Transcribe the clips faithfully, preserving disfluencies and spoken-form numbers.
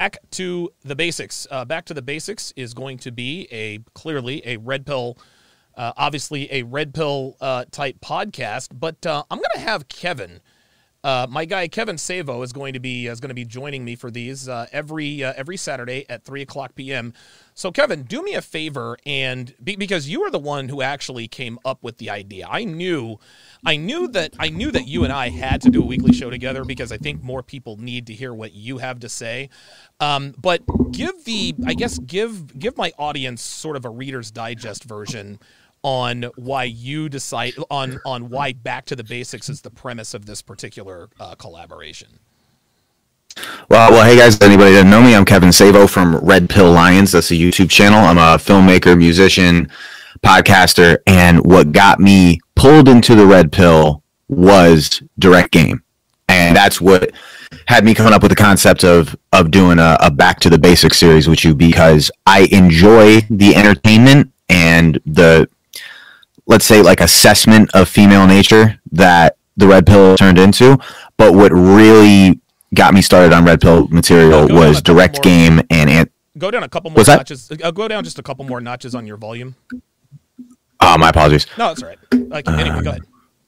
Back to the Basics. Uh, Back to the Basics is going to be a clearly a red pill, uh, obviously a red pill uh, type podcast. But uh, I'm going to have Kevin, uh, my guy Kevin Savo, is going to be is going to be joining me for these uh, every uh, every Saturday at three o'clock p.m. So Kevin, do me a favor, and be, because you are the one who actually came up with the idea. I knew, I knew that I knew that you and I had to do a weekly show together because I think more people need to hear what you have to say. Um, but give the, I guess, give give my audience sort of a Reader's Digest version on why you decide on on why Back to the Basics is the premise of this particular uh, collaboration. Well, well, hey guys, anybody that know me, I'm Kevin Savo from Red Pill Lions. That's a YouTube channel. I'm a filmmaker, musician, podcaster, and what got me pulled into the Red Pill was Direct Game. And that's what had me coming up with the concept of of doing a, a Back to the Basics series with you, because I enjoy the entertainment and the, let's say, like, assessment of female nature that the Red Pill turned into. But what really got me started on Red Pill material Go was Direct more, Game and, and go down a couple more notches. Uh, go down just a couple more notches on your volume. Oh, my apologies. No, that's all right. Like, anyway, uh, go ahead.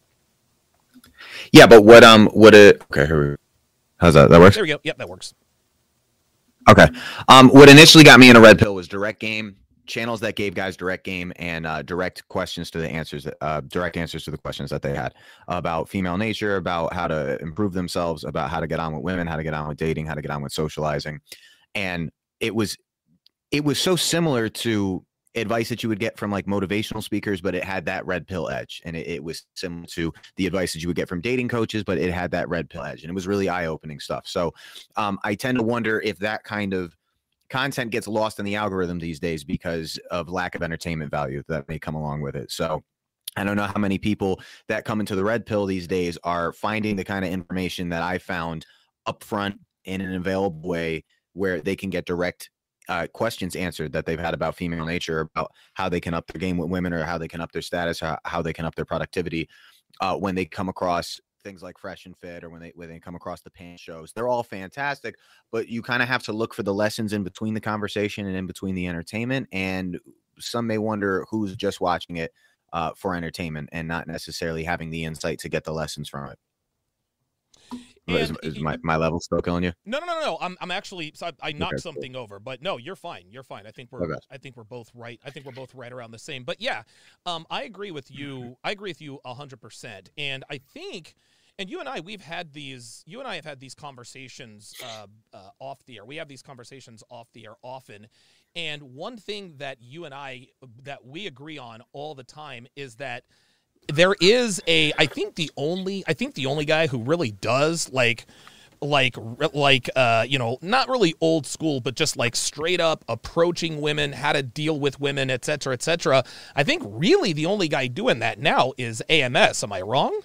Yeah, but what um what it okay here we go. How's that? That works? There we go. Yep, that works. Okay. Um, what initially got me into Red Pill was Direct Game, channels that gave guys direct game and uh, direct questions to the answers, uh, direct answers to the questions that they had about female nature, about how to improve themselves, about how to get on with women, how to get on with dating, how to get on with socializing. And it was, it was so similar to advice that you would get from like motivational speakers, but it had that red pill edge. And it, it was similar to the advice that you would get from dating coaches, but it had that red pill edge. And it was really eye-opening stuff. So um, I tend to wonder if that kind of content gets lost in the algorithm these days because of lack of entertainment value that may come along with it. So I don't know how many people that come into the Red Pill these days are finding the kind of information that I found upfront in an available way where they can get direct uh, questions answered that they've had about female nature, about how they can up their game with women, or how they can up their status, how, how they can up their productivity uh, when they come across things like Fresh and Fit, or when they when they come across the pan shows. They're all fantastic, but you kind of have to look for the lessons in between the conversation and in between the entertainment. And some may wonder who's just watching it uh, for entertainment and not necessarily having the insight to get the lessons from it. Is, is my, my level still killing you? No, no, no, no. I'm I'm actually so I, I knocked okay. something over, but no, you're fine. You're fine. I think we're okay. I think we're both right. I think we're both right around the same. But yeah, um, I agree with you. I agree with you a hundred percent. And I think. And you and I, we've had these, you and I have had these conversations uh, uh, off the air. We have these conversations off the air often. And one thing that you and I, that we agree on all the time is that there is a, I think the only, I think the only guy who really does like, like, like, uh, you know, not really old school, but just like straight up approaching women, how to deal with women, et cetera, et cetera. I think really the only guy doing that now is A M S. Am I wrong?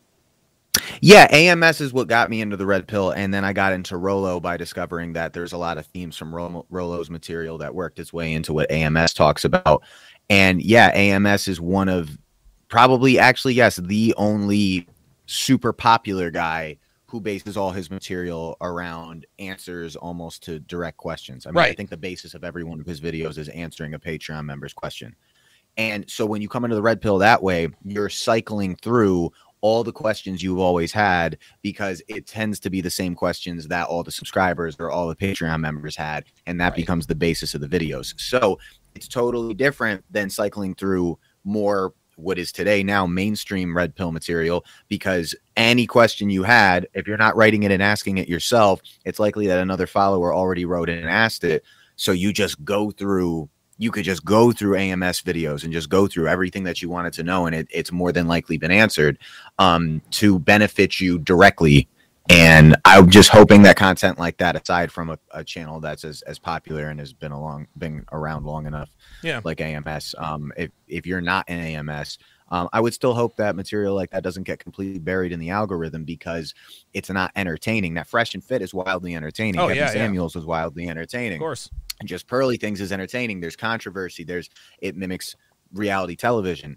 Yeah, A M S is what got me into the Red Pill, and then I got into Rollo by discovering that there's a lot of themes from Rollo's material that worked its way into what A M S talks about. And yeah, A M S is one of probably, actually, yes, the only super popular guy who bases all his material around answers almost to direct questions. I mean, right. I think the basis of every one of his videos is answering a Patreon member's question. And so when you come into the Red Pill that way, you're cycling through all the questions you've always had, because it tends to be the same questions that all the subscribers or all the Patreon members had, and that right. becomes the basis of the videos. So it's totally different than cycling through more what is today now mainstream Red Pill material, because any question you had, if you're not writing it and asking it yourself, it's likely that another follower already wrote it and asked it. So you just go through You could just go through A M S videos and just go through everything that you wanted to know, and it, it's more than likely been answered um, to benefit you directly. And I'm just hoping that content like that, aside from a, a channel that's as, as popular and has been along been around long enough, yeah, like A M S, um, if if you're not in A M S, um, I would still hope that material like that doesn't get completely buried in the algorithm, because it's not entertaining. That Fresh and Fit is wildly entertaining. Oh, Kevin yeah, Samuels yeah. is wildly entertaining. Of course. Just Pearly Things is entertaining. There's controversy. There's it mimics reality television.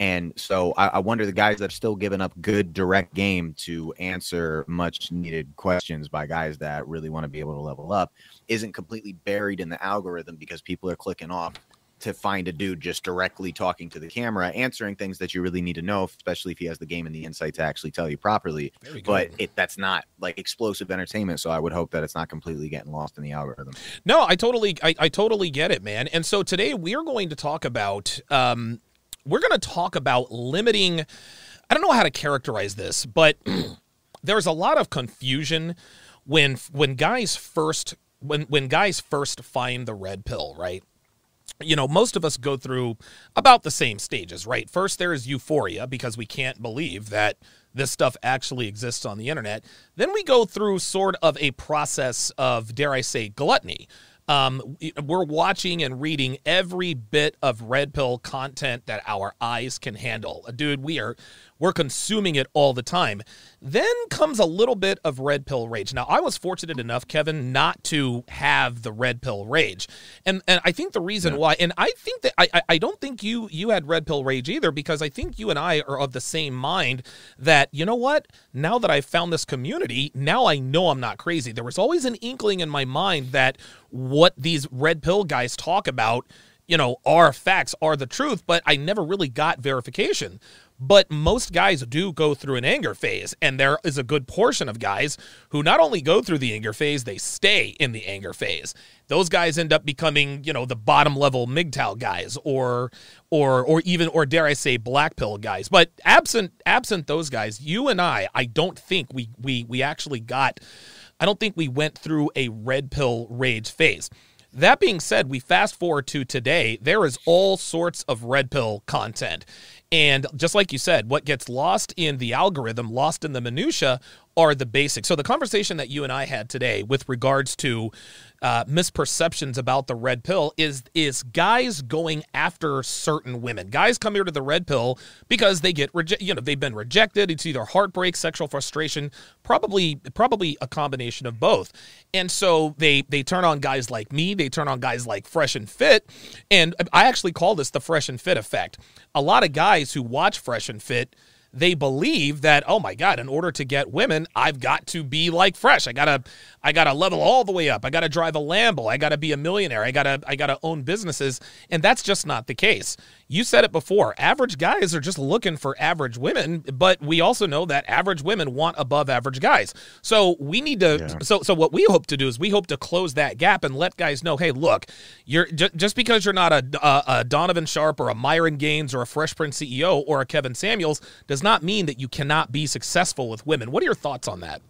And so I, I wonder the guys that are still giving up good direct game to answer much needed questions by guys that really want to be able to level up isn't completely buried in the algorithm because people are clicking off to find a dude just directly talking to the camera, answering things that you really need to know, especially if he has the game and the insight to actually tell you properly. But it, that's not like explosive entertainment. So I would hope that it's not completely getting lost in the algorithm. No, I totally, I, I totally get it, man. And so today we are going to talk about, um, we're going to talk about limiting, I don't know how to characterize this, but there's a lot of confusion when, when guys first, when, when guys first find the red pill, right? You know, most of us go through about the same stages, right? First, there is euphoria because we can't believe that this stuff actually exists on the internet. Then we go through sort of a process of, dare I say, gluttony. Um, we're watching and reading every bit of red pill content that our eyes can handle. Dude, we are we're consuming it all the time. Then comes a little bit of red pill rage. Now, I was fortunate enough, Kevin, not to have the red pill rage. And and I think the reason yeah. why, and I think that I I don't think you you had red pill rage either, because I think you and I are of the same mind that, you know what, now that I've found this community, now I know I'm not crazy. There was always an inkling in my mind that what these red pill guys talk about, you know, are facts, are the truth, but I never really got verification. But most guys do go through an anger phase, and there is a good portion of guys who not only go through the anger phase, they stay in the anger phase. Those guys end up becoming, you know, the bottom level M G T O W guys, or, or, or even, or dare I say, black pill guys. But absent, absent those guys, you and I, I don't think we, we, we actually got. I don't think we went through a red pill rage phase. That being said, we fast forward to today, there is all sorts of red pill content. And just like you said, what gets lost in the algorithm, lost in the minutia, are the basics. So the conversation that you and I had today with regards to uh, misperceptions about the red pill is is guys going after certain women. Guys come here to the red pill because they get reje- you know, they've been rejected. It's either heartbreak, sexual frustration, probably probably a combination of both. And so they they turn on guys like me. They turn on guys like Fresh and Fit. And I actually call this the Fresh and Fit effect. A lot of guys who watch Fresh and Fit, they believe that, oh my God, in order to get women, I've got to be like Fresh. I gotta, I gotta level all the way up. I gotta drive a Lambo. I gotta be a millionaire. I gotta, I gotta own businesses. And that's just not the case. You said it before. Average guys are just looking for average women, but we also know that average women want above average guys. So we need to. Yeah. So, so what we hope to do is we hope to close that gap and let guys know, hey, look, you're j- just because you're not a, a, a Donovan Sharp or a Myron Gaines or a Fresh Prince C E O or a Kevin Samuels does not mean that you cannot be successful with women. What are your thoughts on that?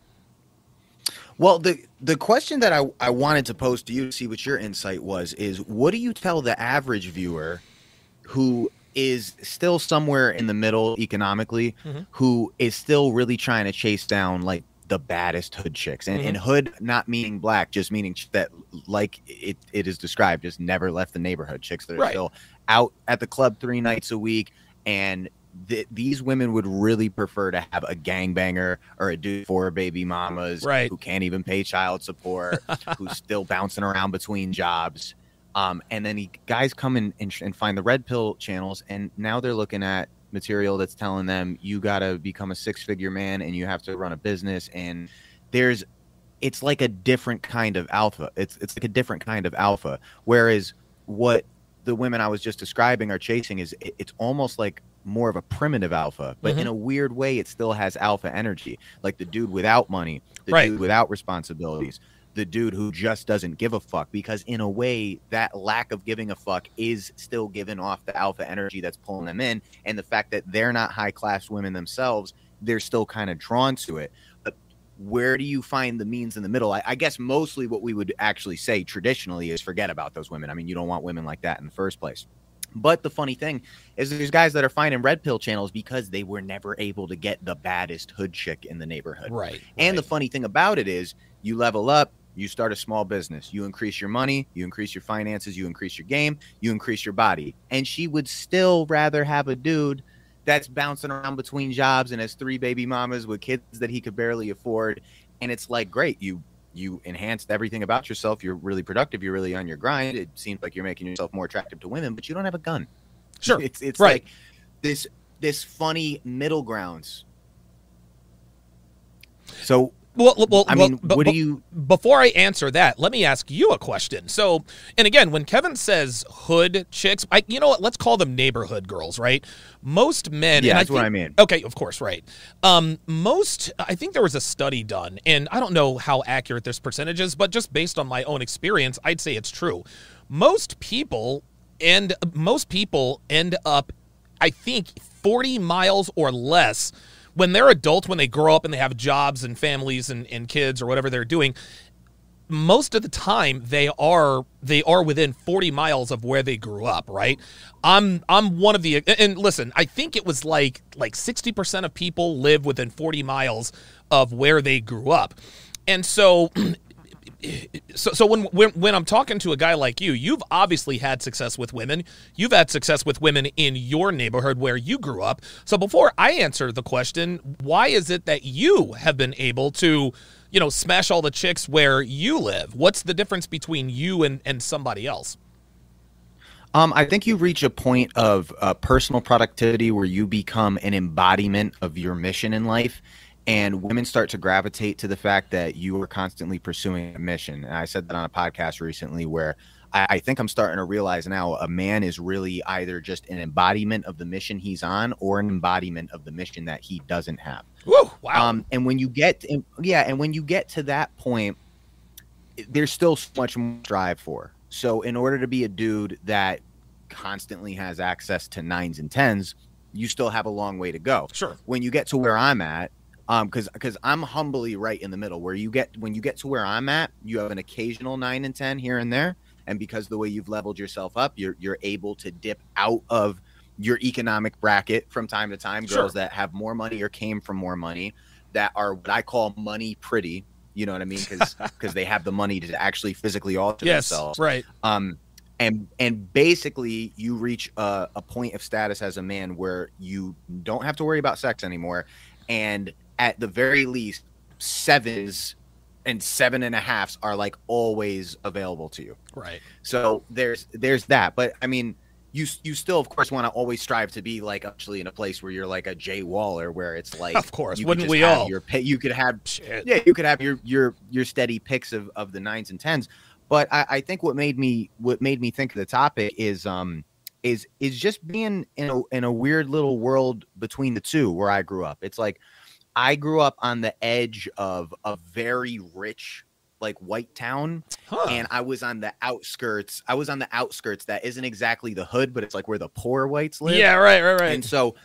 Well, the the question that I, I wanted to pose to you to see what your insight was is, what do you tell the average viewer who is still somewhere in the middle economically, mm-hmm. who is still really trying to chase down like the baddest hood chicks, and, mm-hmm. and hood not meaning black, just meaning that, like it, it is described, just never left the neighborhood, chicks that are right. still out at the club three nights a week. And th- these women would really prefer to have a gangbanger or a dude for baby mamas, right. who can't even pay child support, who's still bouncing around between jobs. Um, and then he, guys come in and, and find the red pill channels, and now they're looking at material that's telling them you got to become a six-figure man and you have to run a business. And there's, it's like a different kind of alpha. It's it's like a different kind of alpha. Whereas what the women I was just describing are chasing is, it, it's almost like more of a primitive alpha, but mm-hmm. in a weird way, it still has alpha energy. Like the dude without money, the right. dude without responsibilities, the dude who just doesn't give a fuck, because in a way that lack of giving a fuck is still giving off the alpha energy that's pulling them in. And the fact that they're not high class women themselves, they're still kind of drawn to it. But where do you find the means in the middle? I, I guess mostly what we would actually say traditionally is forget about those women. I mean, you don't want women like that in the first place. But the funny thing is there's guys that are finding red pill channels because they were never able to get the baddest hood chick in the neighborhood. Right. And right. the funny thing about it is you level up, you start a small business, you increase your money, you increase your finances, you increase your game, you increase your body. And she would still rather have a dude that's bouncing around between jobs and has three baby mamas with kids that he could barely afford. And it's like, great, you you enhanced everything about yourself. You're really productive. You're really on your grind. It seems like you're making yourself more attractive to women, but you don't have a gun. Sure. It's it's right. like this this funny middle grounds. So Well, well, I well, mean, but, what but, do you? Before I answer that, let me ask you a question. So, and again, when Kevin says hood chicks, I, you know what? Let's call them neighborhood girls, right? Most men. Yeah, and that's I what think, I mean. Okay, of course, right. Um, most, I think there was a study done, and I don't know how accurate this percentage is, but just based on my own experience, I'd say it's true. Most people end, most people end up, I think, forty miles or less. When they're adults, when they grow up and they have jobs and families and, and kids or whatever they're doing, most of the time they are they are within forty miles of where they grew up, right? I'm I'm one of the and listen, I think it was like like sixty percent of people live within forty miles of where they grew up. And so So, so when, when when I'm talking to a guy like you, you've obviously had success with women. You've had success with women in your neighborhood where you grew up. So before I answer the question, why is it that you have been able to, you know, smash all the chicks where you live? What's the difference between you and, and somebody else? Um, I think you reach a point of uh, personal productivity where you become an embodiment of your mission in life. And women start to gravitate to the fact that you are constantly pursuing a mission. And I said that on a podcast recently where I, I think I'm starting to realize now a man is really either just an embodiment of the mission he's on or an embodiment of the mission that he doesn't have. Woo, wow. Um, and when you get, and, yeah, and when you get to that point, there's still so much more to strive for. So in order to be a dude that constantly has access to nines and tens, you still have a long way to go. Sure. When you get to where I'm at, Um, because because I'm humbly right in the middle where you get when you get to where I'm at, you have an occasional nine and ten here and there, and because the way you've leveled yourself up, you're you're able to dip out of your economic bracket from time to time. Sure. Girls that have more money or came from more money, that are what I call money pretty. You know what I mean? Because because they have the money to actually physically alter Yes, themselves. right. Um, and and basically you reach a, a point of status as a man where you don't have to worry about sex anymore, and at the very least, sevens and seven and a halves are like always available to you. Right. So there's there's that. But I mean, you you still of course want to always strive to be like actually in a place where you're like a Jay Waller, where it's like, of course, you wouldn't could we have all? Your pay, you could have Shit. yeah, you could have your your your steady picks of of the nines and tens. But I, I think what made me what made me think of the topic is um is is just being in a in a weird little world between the two where I grew up. It's like I grew up on the edge of a very rich, like white town, Huh. and I was on the outskirts. I was on the outskirts. That isn't exactly the hood, but it's like where the poor whites live. Yeah, right, right, right. And so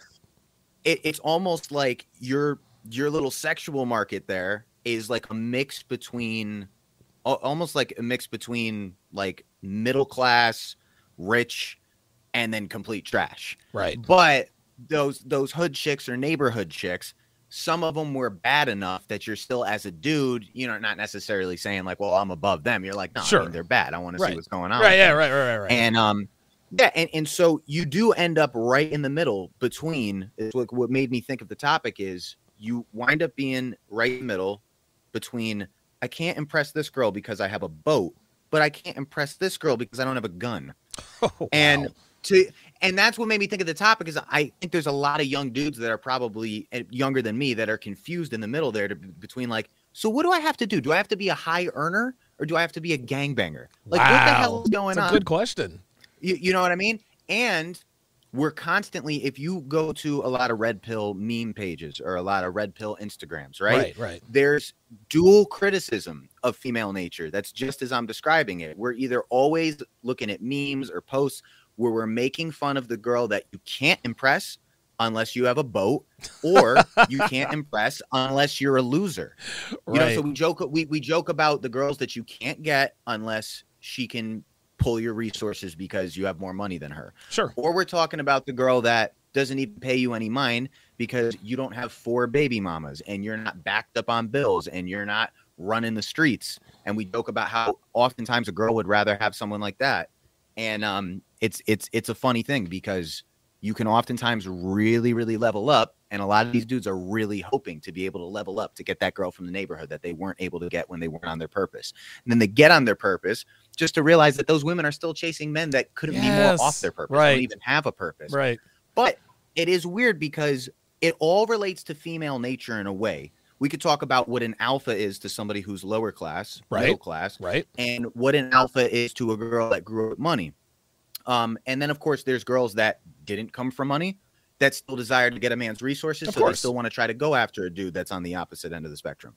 it, it's almost like your your little sexual market there is like a mix between, almost like a mix between like middle class, rich, and then complete trash. Right. But those those hood chicks or neighborhood chicks, some of them were bad enough that you're still, as a dude, you know, not necessarily saying like, well, I'm above them. You're like, no, Sure. I mean, they're bad. I want to Right. see what's going on. Right, with yeah, them. right, right, right, right. And um, yeah, and, and so you do end up right in the middle between. Is what what made me think of the topic is you wind up being right in the middle between. I can't impress this girl because I have a boat, but I can't impress this girl because I don't have a gun. Oh, wow. And to and that's what made me think of the topic is I think there's a lot of young dudes that are probably younger than me that are confused in the middle there to, between like, so what do I have to do? Do I have to be a high earner or do I have to be a gangbanger? Like, wow. what the hell is going That's a on? good question. You, you know what I mean? And we're constantly, if you go to a lot of red pill meme pages or a lot of red pill Instagrams, right? Right, right. There's dual criticism of female nature. That's just as I'm describing it. We're either always looking at memes or posts where we're making fun of the girl that you can't impress unless you have a boat, or you can't impress unless you're a loser. You Right. know, so we joke we, we joke about the girls that you can't get unless she can pull your resources because you have more money than her. Sure. Or we're talking about the girl that doesn't even pay you any mind because you don't have four baby mamas and you're not backed up on bills and you're not running the streets. And we joke about how oftentimes a girl would rather have someone like that. And um, it's it's it's a funny thing because you can oftentimes really, really level up. And a lot of these dudes are really hoping to be able to level up to get that girl from the neighborhood that they weren't able to get when they weren't on their purpose. And then they get on their purpose just to realize that those women are still chasing men that couldn't Yes, be more off their purpose, right. don't even have a purpose. Right. But it is weird because it all relates to female nature in a way. We could talk about what an alpha is to somebody who's lower class, right. middle class, right, and what an alpha is to a girl that grew up with money. Um, and then, of course, there's girls that didn't come from money that still desire to get a man's resources, of so course. they still want to try to go after a dude that's on the opposite end of the spectrum.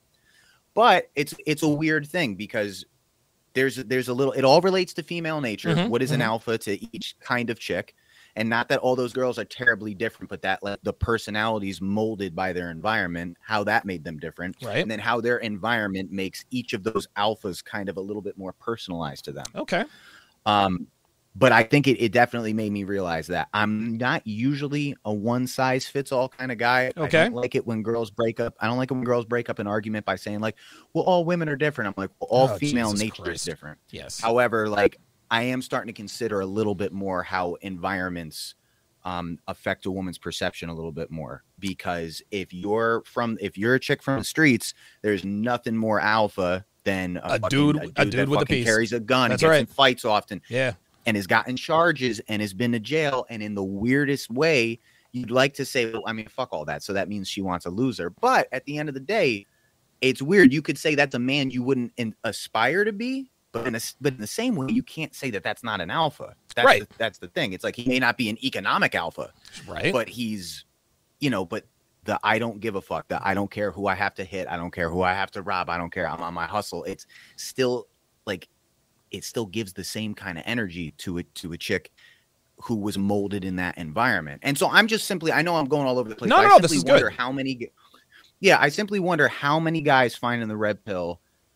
But it's it's a weird thing because there's there's a little. It all relates to female nature. Mm-hmm, what is mm-hmm. an alpha to each kind of chick? And not that all those girls are terribly different, but that like, the personalities molded by their environment, how that made them different. Right. And then how their environment makes each of those alphas kind of a little bit more personalized to them. Okay. Um, but I think it, it definitely made me realize that I'm not usually a one size fits all kind of guy. Okay. I don't like it when girls break up. I don't like it when girls break up an argument by saying like, well, all women are different. I'm like, well, all Oh, female Jesus nature Christ. is different. Yes. However, like I am starting to consider a little bit more how environments um, affect a woman's perception a little bit more, because if you're from, if you're a chick from the streets, there's nothing more alpha than a, A fucking- dude- a a dude, dude that with a fucking piece. carries a gun That's and gets right. in fights often Yeah. and has gotten charges and has been to jail. And in the weirdest way, you'd like to say, well, I mean, fuck all that. So that means she wants a loser. But at the end of the day, it's weird. You could say that's a man you wouldn't in, aspire to be, but in, a, but in the same way, you can't say that that's not an alpha. That's Right. The, that's the thing. It's like he may not be an economic alpha, Right. but he's, you know, but the I don't give a fuck, the I don't care who I have to hit. I don't care who I have to rob. I don't care. I'm on my hustle. It's still like, it still gives the same kind of energy to it, to a chick who was molded in that environment. And so I'm just simply, I know I'm going all over the place. No, but no, I this simply is wonder good. how many, yeah, I simply wonder how many guys finding the red pill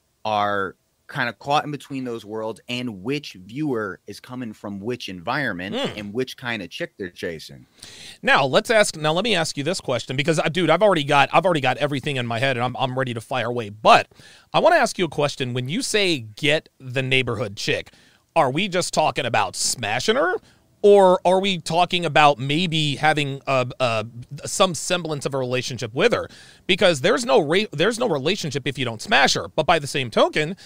are kind of caught in between those worlds, and which viewer is coming from which environment Mm. and which kind of chick they're chasing. Now let's ask. Now let me ask you this question, because, uh, dude, I've already got I've already got everything in my head, and I'm I'm ready to fire away. But I want to ask you a question. When you say get the neighborhood chick, are we just talking about smashing her, or are we talking about maybe having a, a some semblance of a relationship with her? Because there's no ra- there's no relationship if you don't smash her. But by the same token,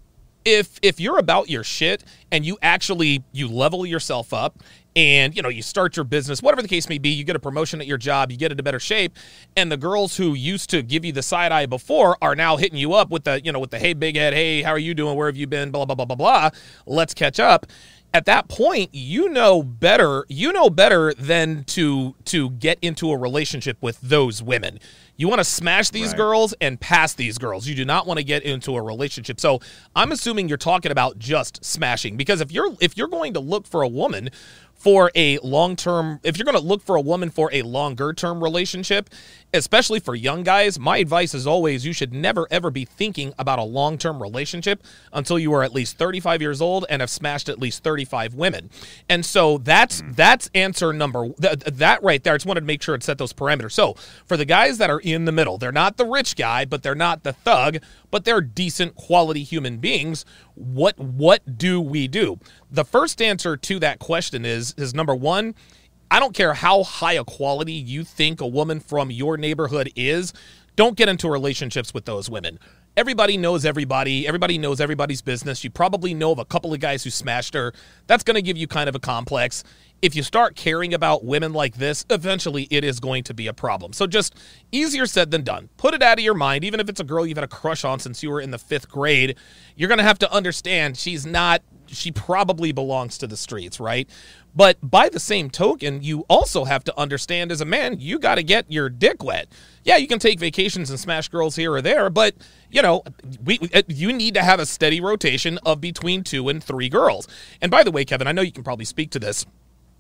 if if you're about your shit and you actually you level yourself up and, you know, you start your business, whatever the case may be, you get a promotion at your job, you get into better shape, and the girls who used to give you the side eye before are now hitting you up with the, you know, with the, hey, big head, hey, how are you doing? Where have you been? Blah, blah, blah, blah, blah. Let's catch up. At that point, you know better, you know better than to to get into a relationship with those women. You want to smash these Right. girls and pass these girls. You do not want to get into a relationship. So I'm assuming you're talking about just smashing, because if you're if you're going to look for a woman for a long-term, if you're going to look for a woman for a longer-term relationship, especially for young guys, my advice is always you should never, ever be thinking about a long-term relationship until you are at least thirty-five years old and have smashed at least thirty-five women. And so that's that's answer number, th- that right there. I just wanted to make sure it set those parameters. So for the guys that are in the middle, they're not the rich guy, but they're not the thug, but they're decent quality human beings. What what do we do? The first answer to that question is is number one, I don't care how high a quality you think a woman from your neighborhood is, don't get into relationships with those women. Everybody knows everybody. Everybody knows everybody's business. You probably know of a couple of guys who smashed her. That's going to give you kind of a complex. If you start caring about women like this, eventually it is going to be a problem. So just easier said than done. Put it out of your mind. Even if it's a girl you've had a crush on since you were in the fifth grade, you're going to have to understand she's not, she probably belongs to the streets, right? But by the same token, you also have to understand as a man, you got to get your dick wet. Yeah, you can take vacations and smash girls here or there, but, you know, we you need to have a steady rotation of between two and three girls. And by the way, Kevin, I know you can probably speak to this.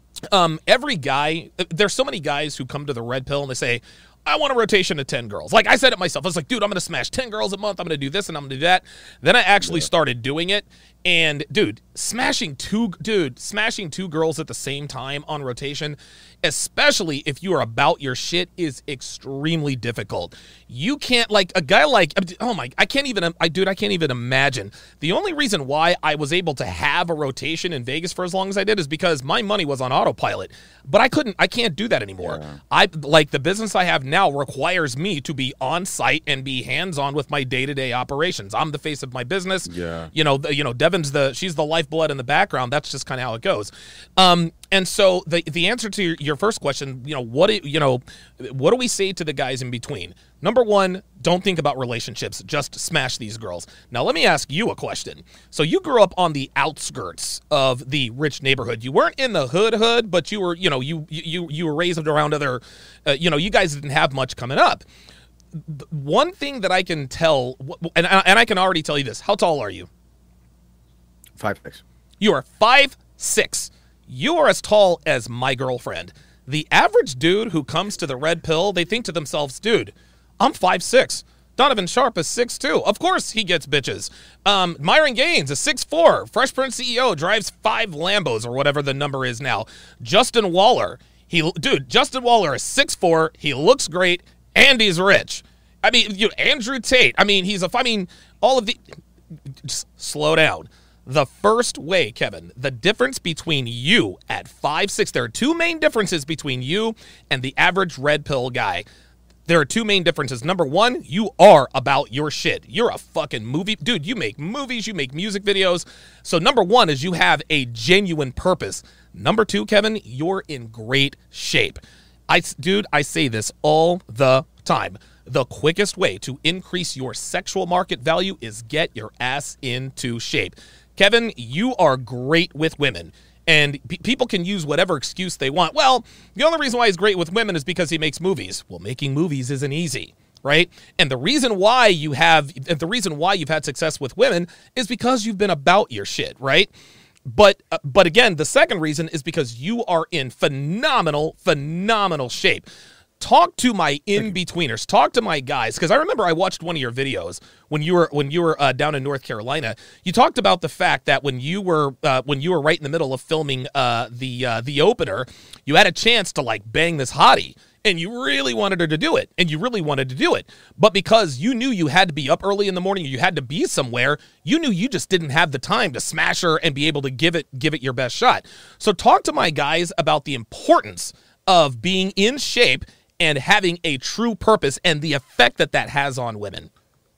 Um, every guy, there's so many guys who come to the red pill and they say, I want a rotation of ten girls. Like I said it myself. I was like, dude, I'm going to smash ten girls a month. I'm going to do this and I'm going to do that. Then I actually yeah. started doing it. And dude, smashing two, dude, smashing two girls at the same time on rotation, especially if you are about your shit, is extremely difficult. You can't, like a guy like, oh my, I can't even, I dude, I can't even imagine. The only reason why I was able to have a rotation in Vegas for as long as I did is because my money was on autopilot, but I couldn't, I can't do that anymore. Yeah. I like the business I have now requires me to be on site and be hands-on with my day-to-day operations. I'm the face of my business. Yeah. You know, the, you know, Devin's the, she's the lifeblood in the background. That's just kind of how it goes. Um, And so the the answer to your, your first question, you know, what do, you know, what do we say to the guys in between? Number one, don't think about relationships. Just smash these girls. Now, let me ask you a question. So you grew up on the outskirts of the rich neighborhood. You weren't in the hood hood, but you were, you know, you you you were raised around other, uh, you know, you guys didn't have much coming up. One thing that I can tell, and and I can already tell you this. How tall are you? Five six. You are five six. You are as tall as my girlfriend. The average dude who comes to the red pill, they think to themselves, dude, I'm five six. Donovan Sharp is six two. Of course he gets bitches. Um, Myron Gaines is six four. Fresh Prince C E O drives five Lambos or whatever the number is now. Justin Waller, he dude, Justin Waller is six four. He looks great and he's rich. I mean, you Andrew Tate. I mean, he's a. I mean, all of the. Just slow down. The first way, Kevin, the difference between you at five six, there are two main differences between you and the average red pill guy. There are two main differences. Number one, you are about your shit. You're a fucking movie. Dude, you make movies, you make music videos. So number one is you have a genuine purpose. Number two, Kevin, you're in great shape. I, dude, I say this all the time. The quickest way to increase your sexual market value is get your ass into shape. Kevin, you are great with women, and pe- people can use whatever excuse they want. Well, the only reason why he's great with women is because he makes movies. Well, making movies isn't easy, right? And the reason why you have, the reason why you've had success with women is because you've been about your shit, right? But, uh, but again, the second reason is because you are in phenomenal, phenomenal shape. Talk to my in-betweeners. Talk to my guys, because I remember I watched one of your videos when you were when you were uh, down in North Carolina. You talked about the fact that when you were uh, when you were right in the middle of filming uh, the uh, the opener, you had a chance to like bang this hottie, and you really wanted her to do it, and you really wanted to do it. But because you knew you had to be up early in the morning, you had to be somewhere, you knew you just didn't have the time to smash her and be able to give it give it your best shot. So talk to my guys about the importance of being in shape and having a true purpose and the effect that that has on women.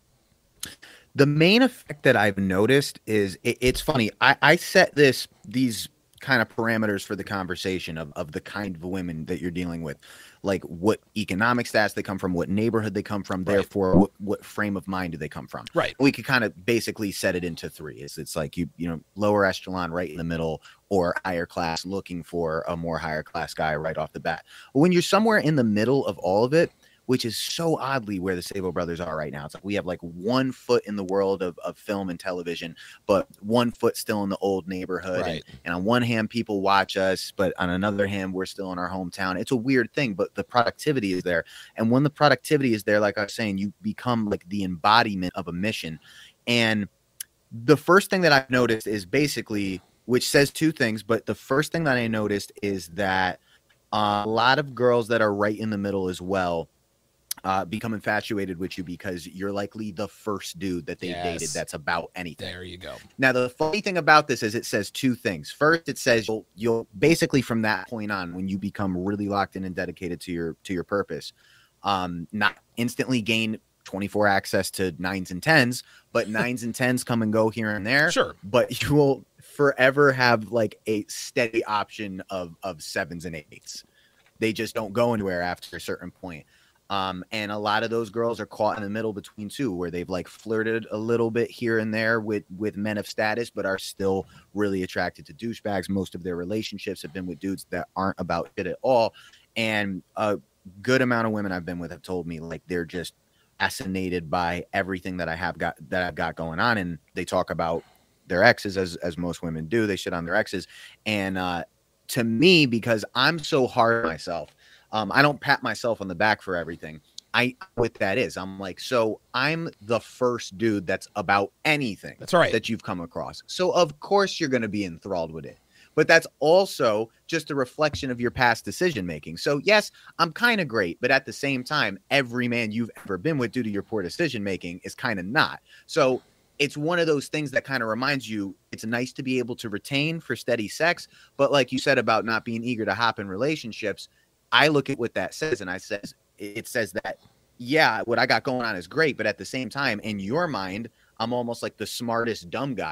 The main effect that I've noticed is it, it's funny. I, I set this these kind of parameters for the conversation of, of the kind of women that you're dealing with, like what economic status they come from, what neighborhood they come from, right. Therefore what, what frame of mind do they come from. Right. We could kind of basically set it into three. It's, it's like you you know lower echelon right in the middle, or higher class looking for a more higher class guy right off the bat. When you're somewhere in the middle of all of it, which is so oddly where the Sabo brothers are right now. It's like we have like one foot in the world of, of film and television, but one foot still in the old neighborhood. Right. And, and on one hand, people watch us, but on another hand, we're still in our hometown. It's a weird thing, but the productivity is there. And when the productivity is there, like I was saying, you become like the embodiment of a mission. And the first thing that I've noticed is basically, which says two things, but the first thing that I noticed is that uh, a lot of girls that are right in the middle as well Uh, become infatuated with you because you're likely the first dude that they yes. dated that's about anything. There you go. Now, the funny thing about this is it says two things. First, it says you'll, you'll basically from that point on, when you become really locked in and dedicated to your to your purpose, um, not instantly gain twenty-four access to nines and tens, but nines and tens come and go here and there. Sure. But you will forever have like a steady option of of sevens and eights. They just don't go anywhere after a certain point. Um, and a lot of those girls are caught in the middle between two, where they've like flirted a little bit here and there with, with men of status, but are still really attracted to douchebags. Most of their relationships have been with dudes that aren't about it at all. And a good amount of women I've been with have told me like they're just fascinated by everything that I have got that I've got going on. And they talk about their exes, as as most women do. They shit on their exes. And uh, to me, because I'm so hard on myself, Um, I don't pat myself on the back for everything. I what that is. I'm like, so I'm the first dude that's about anything. That's right. That you've come across. So of course you're going to be enthralled with it. But that's also just a reflection of your past decision making. So yes, I'm kind of great, but at the same time, every man you've ever been with due to your poor decision making is kind of not. So it's one of those things that kind of reminds you it's nice to be able to retain for steady sex. But like you said about not being eager to hop in relationships, I look at what that says, and I says it says that, yeah, what I got going on is great, but at the same time, in your mind, I'm almost like the smartest dumb guy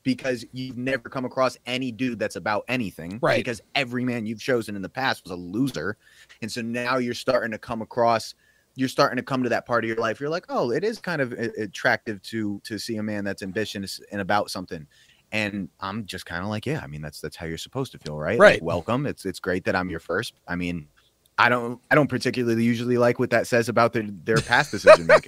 because you've never come across any dude that's about anything, right? Because every man you've chosen in the past was a loser. And so now you're starting to come across, you're starting to come to that part of your life. You're like, oh, it is kind of attractive to, to see a man that's ambitious and about something. And I'm just kind of like, yeah, I mean, that's, that's how you're supposed to feel. Right. Right. Like, welcome. It's, it's great that I'm your first. I mean, I don't, I don't particularly usually like what that says about their, their past decision making.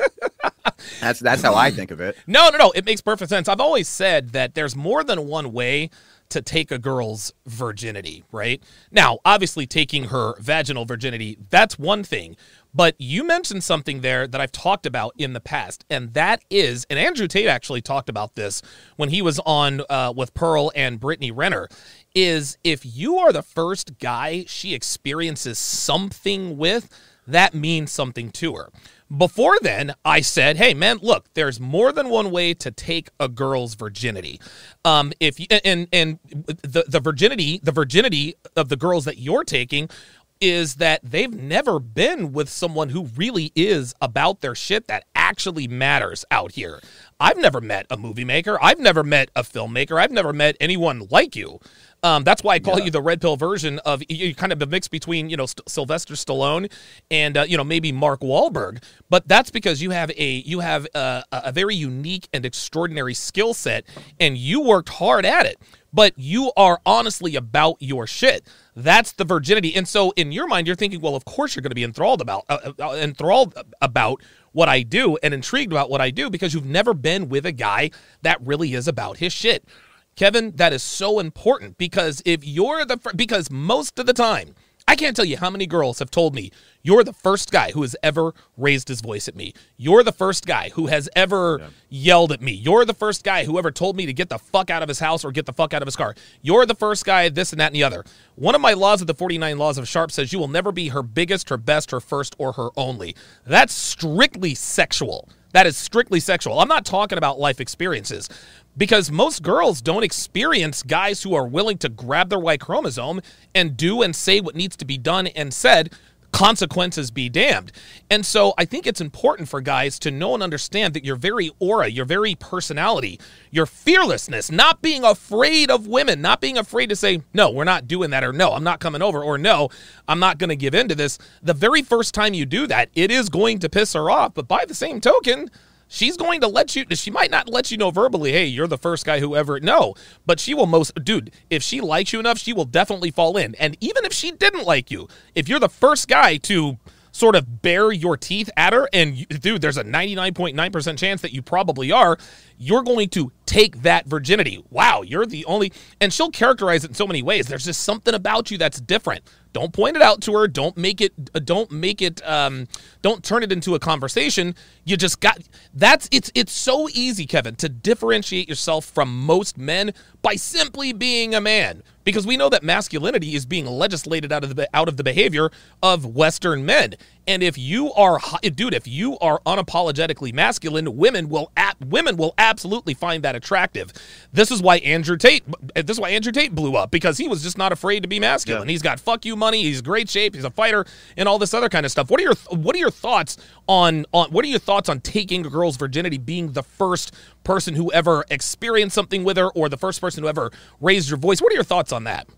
That's that's how I think of it. No, no, no. It makes perfect sense. I've always said that there's more than one way to take a girl's virginity, right? Now, obviously, taking her vaginal virginity, that's one thing. But you mentioned something there that I've talked about in the past, and that is, and Andrew Tate actually talked about this when he was on uh, with Pearl and Brittany Renner, is if you are the first guy she experiences something with, that means something to her. Before then, I said, hey, man, look, there's more than one way to take a girl's virginity. Um, if you, and and the, the virginity, the virginity of the girls that you're taking is that they've never been with someone who really is about their shit that actually matters out here. I've never met a movie maker. I've never met a filmmaker. I've never met anyone like you. Um, that's why I call yeah. you the red pill version of you, kind of a mix between, you know, St- Sylvester Stallone and, uh, you know, maybe Mark Wahlberg. But that's because you have a you have a, a very unique and extraordinary skill set, and you worked hard at it. But you are honestly about your shit. That's the virginity. And so in your mind, you're thinking, well, of course you're going to be enthralled about uh, uh, enthralled about what I do and intrigued about what I do because you've never been with a guy that really is about his shit. Kevin, that is so important because if you're the fir- because most of the time, I can't tell you how many girls have told me, you're the first guy who has ever raised his voice at me. You're the first guy who has ever yeah. yelled at me. You're the first guy who ever told me to get the fuck out of his house or get the fuck out of his car. You're the first guy, this and that and the other. One of my laws of the forty-nine Laws of Sharp says you will never be her biggest, her best, her first, or her only. That's strictly sexual. That is strictly sexual. I'm not talking about life experiences. Because most girls don't experience guys who are willing to grab their Y chromosome and do and say what needs to be done and said, consequences be damned. And so I think it's important for guys to know and understand that your very aura, your very personality, your fearlessness, not being afraid of women, not being afraid to say, no, we're not doing that, or no, I'm not coming over, or no, I'm not going to give in to this. The very first time you do that, it is going to piss her off. But by the same token, she's going to let you, she might not let you know verbally, hey, you're the first guy who ever, no, but she will most, dude, if she likes you enough, she will definitely fall in. And even if she didn't like you, if you're the first guy to sort of bare your teeth at her, and you, dude, there's a ninety-nine point nine percent chance that you probably are, you're going to take that virginity. Wow, you're the only, and she'll characterize it in so many ways. There's just something about you that's different. Don't point it out to her. Don't make it, don't make it, um, don't turn it into a conversation. You just got, that's, it's, it's so easy, Kevin, to differentiate yourself from most men by simply being a man. Because we know that masculinity is being legislated out of the, out of the behavior of Western men. And if you are, dude, if you are unapologetically masculine, women will, women will absolutely find that attractive. This is why Andrew Tate, this is why Andrew Tate blew up, because he was just not afraid to be masculine. Yeah. He's got fuck you money. He's great shape. He's a fighter and all this other kind of stuff. What are your, what are your thoughts on, on, what are your thoughts on taking a girl's virginity, being the first person who ever experienced something with her, or the first person who ever raised your voice? What are your thoughts on that?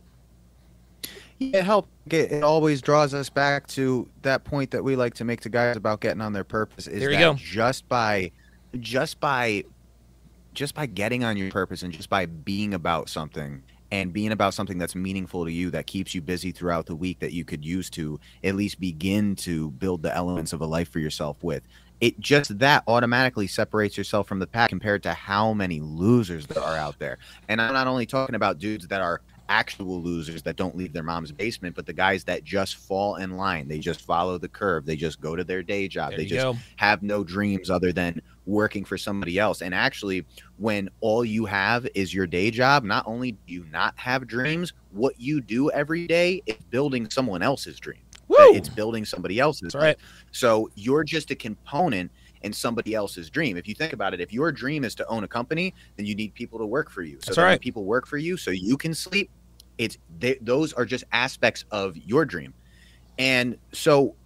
It helps. It, it always draws us back to that point that we like to make to guys about getting on their purpose. Is there you that go. just by, just by, just by getting on your purpose and just by being about something and being about something that's meaningful to you, that keeps you busy throughout the week, that you could use to at least begin to build the elements of a life for yourself with. It just that automatically separates yourself from the pack compared to how many losers there are out there. And I'm not only talking about dudes that are actual losers that don't leave their mom's basement, but the guys that just fall in line. They just follow the curve. They just go to their day job. There they just go. have no dreams other than working for somebody else. And actually, when all you have is your day job, not only do you not have dreams, what you do every day is building someone else's dream. Woo! It's building somebody else's. That's right. So you're just a component in somebody else's dream. If you think about it, if your dream is to own a company, then you need people to work for you. So That's that right. when people work for you so you can sleep, it's they, those are just aspects of your dream. And so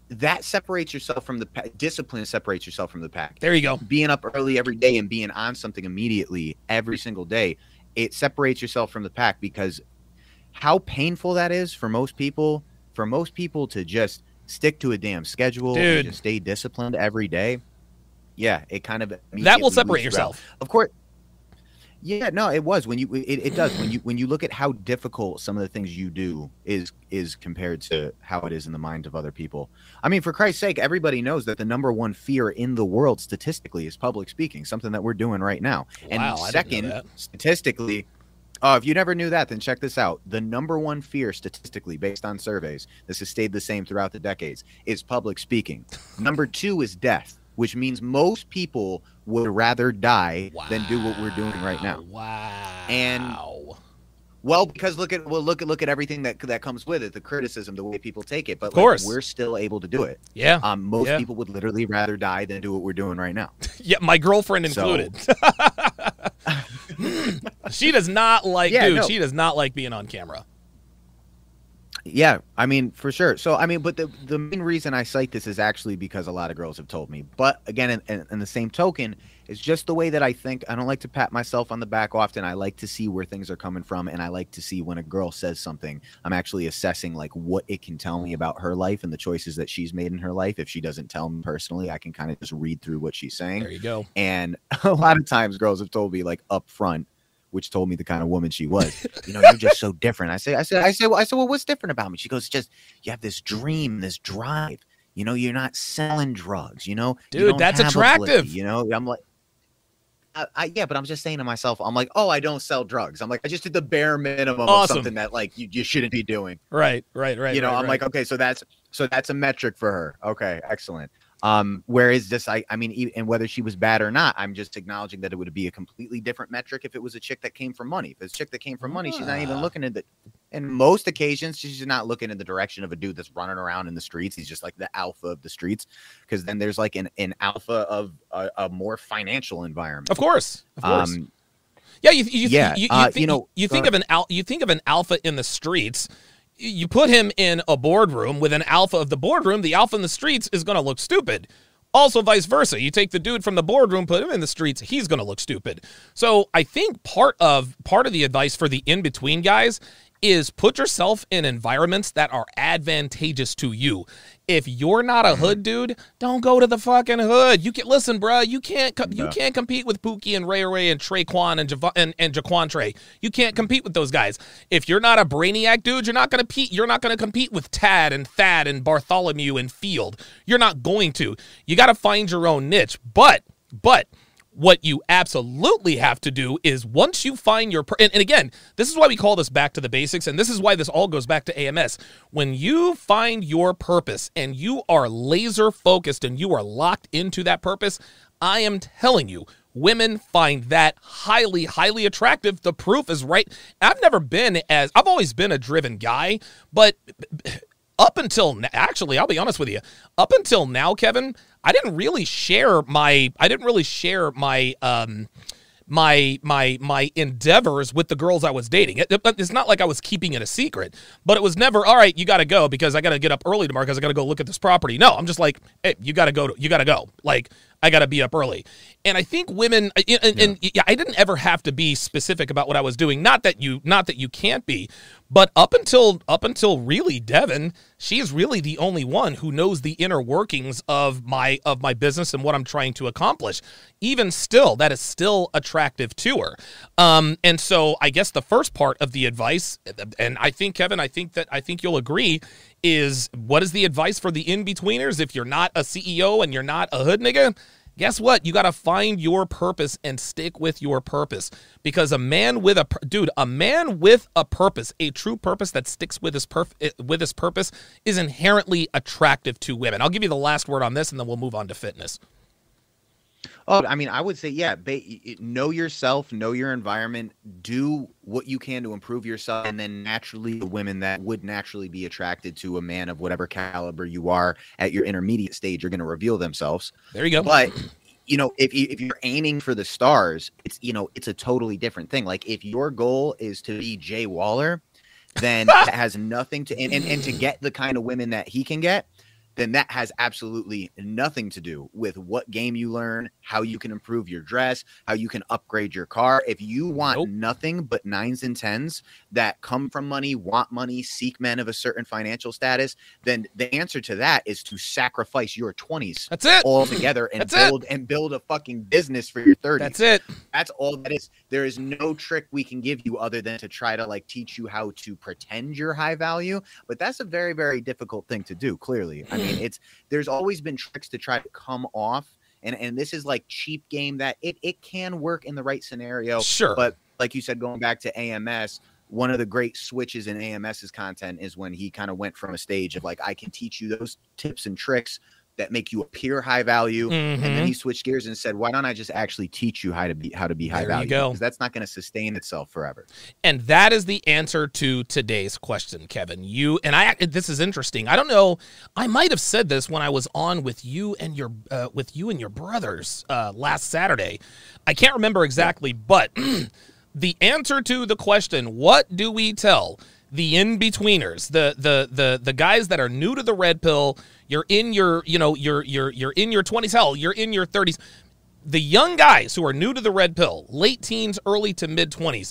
that separates yourself from the pack. Discipline separates yourself from the pack. There you go. Being up early every day and being on something immediately every single day, it separates yourself from the pack, because how painful that is for most people, for most people to just stick to a damn schedule Dude. and just stay disciplined every day. Yeah, it kind of that will separate yourself. Out. Of course. Yeah, no, it was when you it, it does when you when you look at how difficult some of the things you do is is compared to how it is in the minds of other people. I mean, for Christ's sake, everybody knows that the number one fear in the world statistically is public speaking, something that we're doing right now. And wow, second, statistically, oh, if you never knew that, then check this out. The number one fear statistically, based on surveys, this has stayed the same throughout the decades, is public speaking. Number two is death, which means most people would rather die wow. than do what we're doing right now. Wow. And well, because look at well look at look at everything that that comes with it, the criticism, the way people take it. But of course, like, we're still able to do it. Yeah. Um, most yeah. people would literally rather die than do what we're doing right now. Yeah, my girlfriend included. So... she does not like, yeah, dude. No. She does not like being on camera. Yeah, I mean, for sure. So, I mean, but the the main reason I cite this is actually because a lot of girls have told me. But again, in, in, in the same token, it's just the way that I think. I don't like to pat myself on the back often. I like to see where things are coming from, and I like to see when a girl says something, I'm actually assessing like what it can tell me about her life and the choices that she's made in her life. If she doesn't tell me personally, I can kind of just read through what she's saying. There you go. And a lot of times, girls have told me like up front, which told me the kind of woman she was. You know, you're just so different. I say, I said, I say, well, I said, well, what's different about me? She goes, just you have this dream, this drive. You know, you're not selling drugs. You know, dude, you that's attractive. Blicky, you know, I'm like, I, I, yeah, but I'm just saying to myself, I'm like, oh, I don't sell drugs. I'm like, I just did the bare minimum awesome. of something that like you, you shouldn't be doing. Right, right, right. You know, right, I'm right. like, okay, so that's so that's a metric for her. Okay, excellent. Um, whereas this, I, I mean, and whether she was bad or not, I'm just acknowledging that it would be a completely different metric if it was a chick that came from money. If it's a chick that came from money, she's not even looking at the, in most occasions, she's not looking in the direction of a dude that's running around in the streets. He's just like the alpha of the streets. Cause then there's like an, an alpha of a, a more financial environment. Of course. Of course. Um, yeah. You, you, yeah, you, you, uh, think, you know, you think of an al- you think of an alpha in the streets. You put him in a boardroom with an alpha of the boardroom, the alpha in the streets is going to look stupid. Also, vice versa. You take the dude from the boardroom, put him in the streets, he's going to look stupid. So I think part of part of the advice for the in-between guys is put yourself in environments that are advantageous to you. If you're not a hood dude, don't go to the fucking hood. You can listen, bro. You can't co- you can't compete with Pookie and Ray Ray and Traquan and Jav- and, and Jaquan Trey. You can't compete with those guys. If you're not a brainiac dude, you're not gonna compete. You're not gonna compete with Tad and Thad and Bartholomew and Field. You're not going to. You got to find your own niche. But but. What you absolutely have to do is once you find your, per- and, and again, this is why we call this back to the basics, and this is why this all goes back to A M S. When you find your purpose and you are laser focused and you are locked into that purpose, I am telling you, women find that highly, highly attractive. The proof is right. I've never been as, I've always been a driven guy, but up until, actually, I'll be honest with you, up until now, Kevin, I didn't really share my, I didn't really share my, um, my, my, my endeavors with the girls I was dating. It, it's not like I was keeping it a secret, but it was never, all right, you got to go because I got to get up early tomorrow because I got to go look at this property. No, I'm just like, hey, you got to go, to, you got to go. Like, I got to be up early. And I think women, and, and, and yeah, I didn't ever have to be specific about what I was doing. Not that you, not that you can't be, but up until, up until really Devin, she is really the only one who knows the inner workings of my, of my business and what I'm trying to accomplish. Even still, that is still attractive to her. Um, and so I guess the first part of the advice, and I think, Kevin, I think that, I think you'll agree, is what is the advice for the in-betweeners? If you're not a C E O and you're not a hood nigga, guess what? You got to find your purpose and stick with your purpose, because a man with a dude, a man with a purpose, a true purpose that sticks with his perf- with his purpose is inherently attractive to women. I'll give you the last word on this, and then we'll move on to fitness. Oh, I mean, I would say, yeah, ba- know yourself, know your environment, do what you can to improve yourself, and then naturally the women that would naturally be attracted to a man of whatever caliber you are at your intermediate stage are going to reveal themselves. There you go. But, you know, if, you, if you're aiming for the stars, it's, you know, it's a totally different thing. Like if your goal is to be Jay Waller, then that has nothing to, and, and, and to get the kind of women that he can get, then that has absolutely nothing to do with what game you learn, how you can improve your dress, how you can upgrade your car. If you want nope. nothing but nines and tens that come from money, want money, seek men of a certain financial status, then the answer to that is to sacrifice your twenties That's it. altogether and That's build it. and build a fucking business for your thirties. That's it. That's all that is. There is no trick we can give you other than to try to like teach you how to pretend you're high value, but that's a very, very difficult thing to do, clearly. I mean, it's there's always been tricks to try to come off, and and this is like cheap game that it it can work in the right scenario. Sure. But like you said, going back to A M S, one of the great switches in AMS's content is when he kind of went from a stage of like, I can teach you those tips and tricks that make you appear high value. Mm-hmm. And then he switched gears and said, why don't I just actually teach you how to be, how to be high there value? You go. Because that's not going to sustain itself forever. And that is the answer to today's question, Kevin. You, and I, this is interesting. I don't know. I might've said this when I was on with you and your, uh, with you and your brothers, uh, last Saturday. I can't remember exactly, but the answer to the question, what do we tell the in-betweeners, the the the the guys that are new to the red pill? You're in your, you know, you're you're you're in your twenties, hell, you're in your thirties. The young guys who are new to the red pill, late teens, early to mid twenties.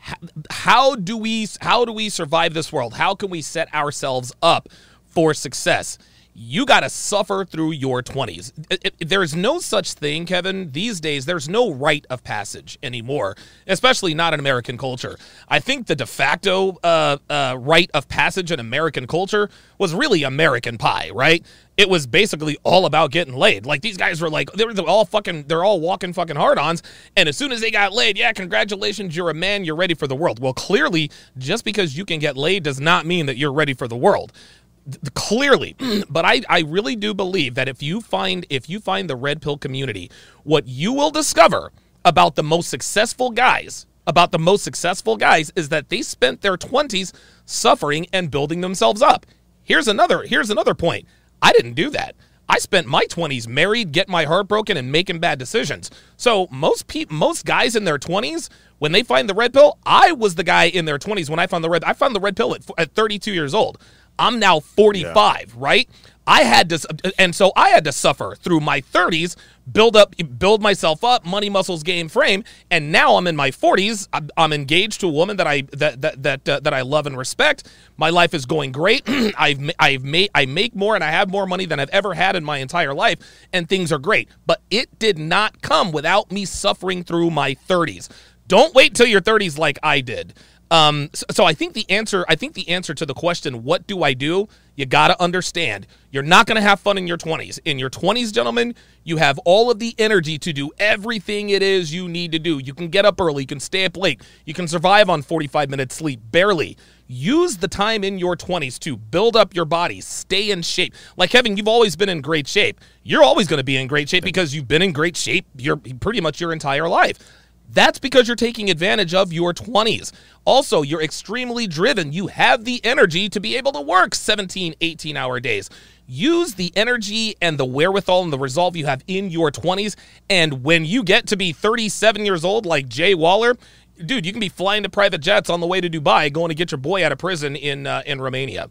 How do we how do we survive this world? How can we set ourselves up for success? You got to suffer through your twenties. It, it, there's no such thing, Kevin. These days, there's no rite of passage anymore, especially not in American culture. I think the de facto uh, uh, rite of passage in American culture was really American Pie, right? It was basically all about getting laid. Like, these guys were like, they were all fucking, they're all walking fucking hard-ons, and as soon as they got laid, yeah, congratulations, you're a man, you're ready for the world. Well, clearly, just because you can get laid does not mean that you're ready for the world. Clearly, but I, I really do believe that if you find if you find the red pill community, what you will discover about the most successful guys, about the most successful guys is that they spent their twenties suffering and building themselves up. Here's another here's another point. I didn't do that. I spent my twenties married, getting my heart broken, and making bad decisions. So most people, most guys in their twenties, when they find the red pill, I was the guy in their twenties when I found the red. I found the red pill at, at thirty-two years old. I'm now forty-five, yeah. Right? I had to, and so I had to suffer through my thirties, build up, build myself up, money, muscles, game, frame, and now I'm in my forties. I'm, I'm engaged to a woman that I that that that uh, that I love and respect. My life is going great. I've I've made I make more and I have more money than I've ever had in my entire life, and things are great. But it did not come without me suffering through my thirties. Don't wait till your thirties like I did. Um, so, so I think the answer, I think the answer to the question, what do I do? You got to understand, you're not going to have fun in your twenties. In your twenties, gentlemen, you have all of the energy to do everything it is you need to do. You can get up early, you can stay up late, you can survive on forty-five minutes sleep, barely. Use the time in your twenties to build up your body, stay in shape. Like, Kevin, you've always been in great shape. You're always going to be in great shape because you've been in great shape your pretty much your entire life. That's because you're taking advantage of your twenties. Also, you're extremely driven. You have the energy to be able to work seventeen, eighteen-hour days. Use the energy and the wherewithal and the resolve you have in your twenties, and when you get to be thirty-seven years old like Jay Waller, dude, you can be flying to private jets on the way to Dubai going to get your boy out of prison in uh, in Romania.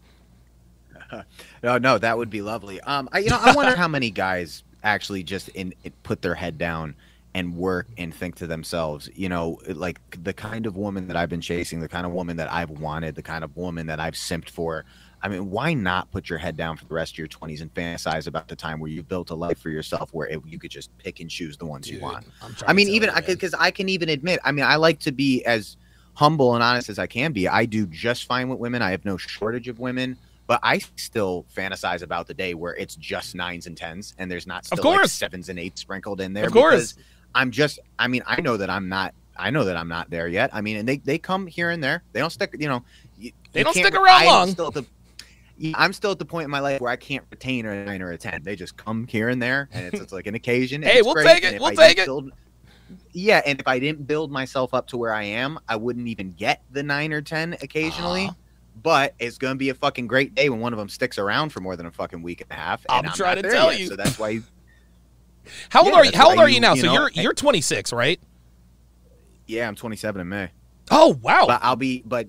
No, no, that would be lovely. Um, I, you know, I wonder how many guys actually just in, in put their head down and work and think to themselves, you know, like the kind of woman that I've been chasing, the kind of woman that I've wanted, the kind of woman that I've simped for. I mean, why not put your head down for the rest of your twenties and fantasize about the time where you built a life for yourself where it, you could just pick and choose the ones Dude, you want? I mean, even because I, I can even admit, I mean, I like to be as humble and honest as I can be. I do just fine with women. I have no shortage of women. But I still fantasize about the day where it's just nines and tens and there's not still like sevens and eights sprinkled in there. Of course. I'm just, I mean, I know that I'm not, I know that I'm not there yet. I mean, and they, they come here and there. They don't stick, you know. You, they you don't stick around I'm long. Still at the, I'm still at the point in my life where I can't retain a nine or a ten. They just come here and there, and it's, it's like an occasion. Hey, we'll take it. We'll take it. Build, yeah, and if I didn't build myself up to where I am, I wouldn't even get the nine or ten occasionally. Uh. But it's going to be a fucking great day when one of them sticks around for more than a fucking week and a half. And I'm, I'm trying not to there tell yet, you. So that's why you. How old yeah, are you? How old are you now? You so know, you're you're twenty-six, right? Yeah, I'm twenty-seven in May. Oh wow! But I'll be, but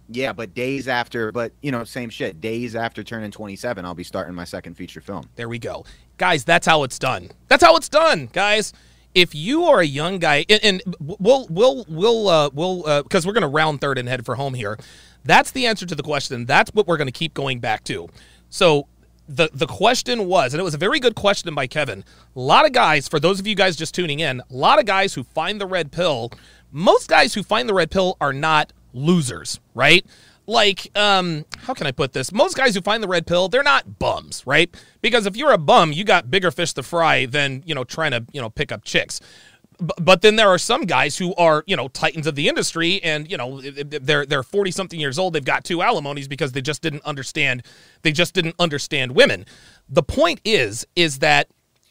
Yeah, but days after, but you know, same shit. Days after turning twenty-seven, I'll be starting my second feature film. There we go. Guys, that's how it's done. That's how it's done, guys. If you are a young guy, and, and we'll, we'll, we'll, uh, we'll, uh, because we're going to round third and head for home here. That's the answer to the question. That's what we're going to keep going back to. So the, the question was, and it was a very good question by Kevin. A lot of guys, for those of you guys just tuning in, a lot of guys who find the red pill, most guys who find the red pill are not losers, right? Like, um, how can I put this? Most guys who find the red pill, they're not bums, right? Because if you're a bum, you got bigger fish to fry than, you know, trying to, you know, pick up chicks. B- but then there are some guys who are, you know, titans of the industry, and, you know, they're they're forty-something years old. They've got two alimonies because they just didn't understand. They just didn't understand women. The point is, is that,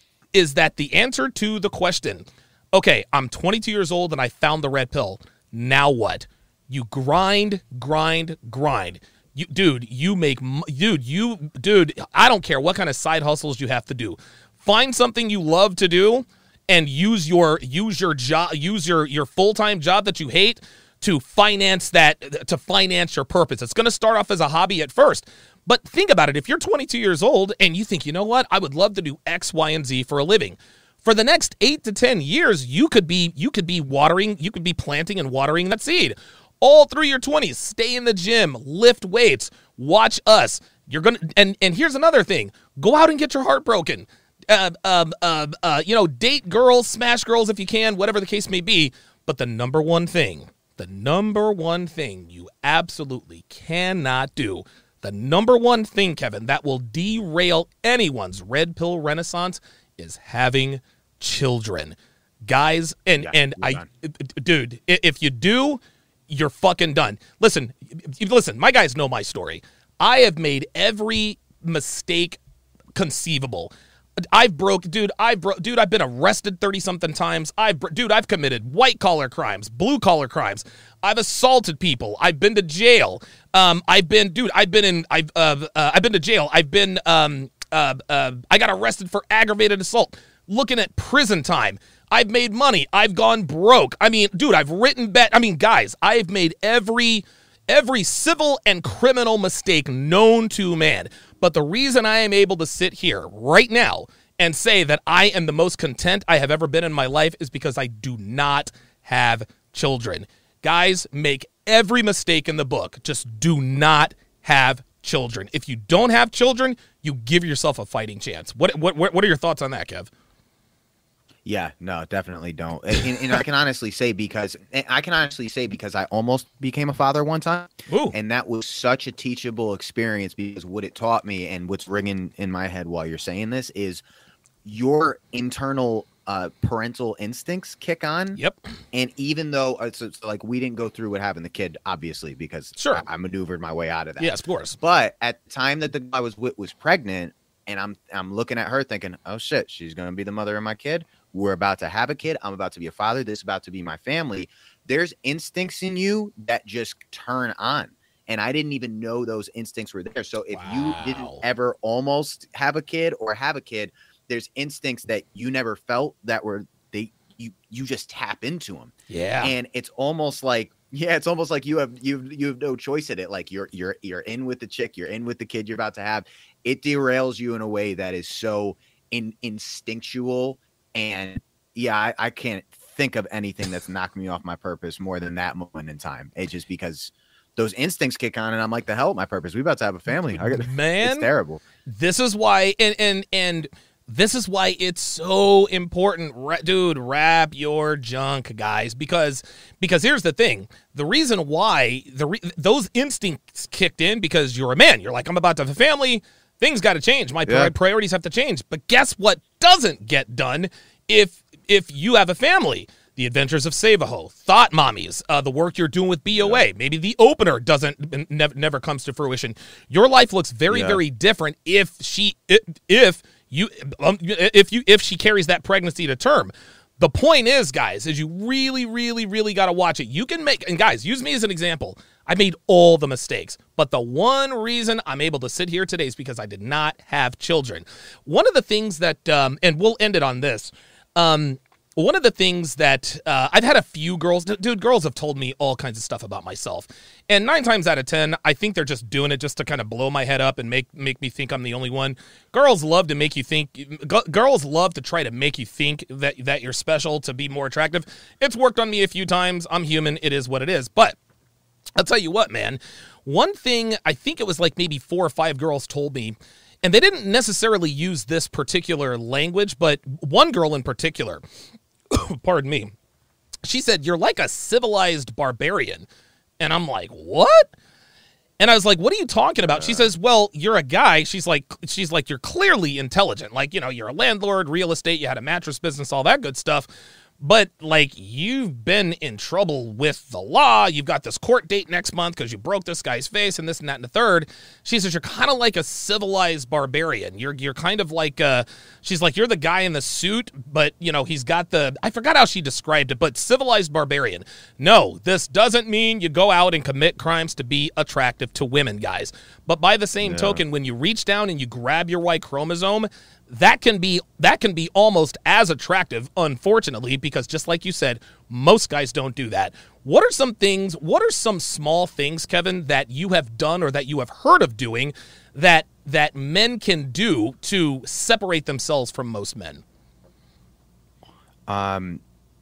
is that the answer to the question, okay, I'm twenty-two years old and I found the red pill. Now what? You grind, grind, grind. You, dude, you make, dude, you, dude, I don't care what kind of side hustles you have to do. Find something you love to do and use your, use your job, use your, your full-time job that you hate to finance that, to finance your purpose. It's going to start off as a hobby at first. But think about it. If you're twenty-two years old and you think, you know what, I would love to do X, Y, and Z for a living. For the next eight to ten years, you could be, you could be watering, you could be planting and watering that seed. All through your twenties, stay in the gym, lift weights, watch us. You're gonna, and and here's another thing: go out and get your heart broken. Uh, um, uh, uh, you know, date girls, smash girls if you can, whatever the case may be. But the number one thing, the number one thing you absolutely cannot do, the number one thing, Kevin, that will derail anyone's red pill renaissance is having children, guys. And yeah, and I, done. dude, if you do, you're fucking done. Listen, listen, my guys know my story. I have made every mistake conceivable. I've broke, dude, I broke, dude, I've been arrested thirty something times. I've, dude, I've committed white collar crimes, blue collar crimes. I've assaulted people. I've been to jail. Um, I've been, dude, I've been in, I've, uh, uh I've been to jail. I've been, um, uh, uh, I got arrested for aggravated assault. Looking at prison time. I've made money. I've gone broke. I mean, dude, I've written bet. I mean, guys, I've made every every civil and criminal mistake known to man. But the reason I am able to sit here right now and say that I am the most content I have ever been in my life is because I do not have children. Guys, make every mistake in the book. Just do not have children. If you don't have children, you give yourself a fighting chance. What what what are your thoughts on that, Kev? Yeah, no, definitely don't. And, and I can honestly say because I can honestly say because I almost became a father one time. Ooh. And that was such a teachable experience because what it taught me and what's ringing in my head while you're saying this is your internal uh, parental instincts kick on. Yep. And even though it's, it's like we didn't go through what having the kid, obviously, because sure. I, I maneuvered my way out of that. Yes, of course. But at the time that the guy was with was pregnant, and I'm I'm looking at her thinking, oh shit, she's gonna be the mother of my kid. We're about to have a kid. I'm about to be a father. This is about to be my family. There's instincts in you that just turn on. And I didn't even know those instincts were there. So if wow. you didn't ever almost have a kid or have a kid, there's instincts that you never felt that were they you you just tap into them. Yeah. And it's almost like yeah, it's almost like you have you you have no choice in it. Like you're you're you're in with the chick, you're in with the kid you're about to have. It derails you in a way that is so in, instinctual. And yeah, I, I can't think of anything that's knocked me off my purpose more than that moment in time. It's just because those instincts kick on, and I'm like, the hell with my purpose. We about to have a family. I got, Man, it's terrible. This is why, and and and this is why it's so important, Ra- dude. Wrap your junk, guys, because because here's the thing: the reason why the re- those instincts kicked in because you're a man. You're like, I'm about to have a family. Things got to change. My yeah. priorities have to change. But guess what doesn't get done if if you have a family? The Adventures of Savaho, Thought Mommies, uh, the work you're doing with B O A. Yeah. Maybe the opener doesn't never never comes to fruition. Your life looks very yeah. very different if she if you um, if you if she carries that pregnancy to term. The point is, guys, is you really, really, really got to watch it. You can make, and guys, use me as an example. I made all the mistakes, but the one reason I'm able to sit here today is because I did not have children. One of the things that, um, and we'll end it on this, um, one of the things that uh, I've had a few girls, dude, girls have told me all kinds of stuff about myself. And nine times out of ten, I think they're just doing it just to kind of blow my head up and make make me think I'm the only one. Girls love to make you think, g- girls love to try to make you think that, that you're special to be more attractive. It's worked on me a few times. I'm human. It is what it is. But I'll tell you what, man, one thing I think it was like maybe four or five girls told me, and they didn't necessarily use this particular language, but one girl in particular, pardon me, she said, "You're like a civilized barbarian." And I'm like, "What?" And I was like, "What are you talking about?" She says, "Well, you're a guy." She's like, she's like, "You're clearly intelligent. Like, you know, you're a landlord, real estate, you had a mattress business, all that good stuff. But, like, you've been in trouble with the law. You've got this court date next month because you broke this guy's face and this and that and the third." She says, "You're kind of like a civilized barbarian. You're you're kind of like, uh, she's like, you're the guy in the suit, but, you know, he's got the," I forgot how she described it, but civilized barbarian. No, this doesn't mean you go out and commit crimes to be attractive to women, guys. But by the same Yeah. token, when you reach down and you grab your Y chromosome, that can be that can be almost as attractive, unfortunately, because just like you said, most guys don't do that. What are some things, what are some small things, Kevin, that you have done or that you have heard of doing that that men can do to separate themselves from most men? Um,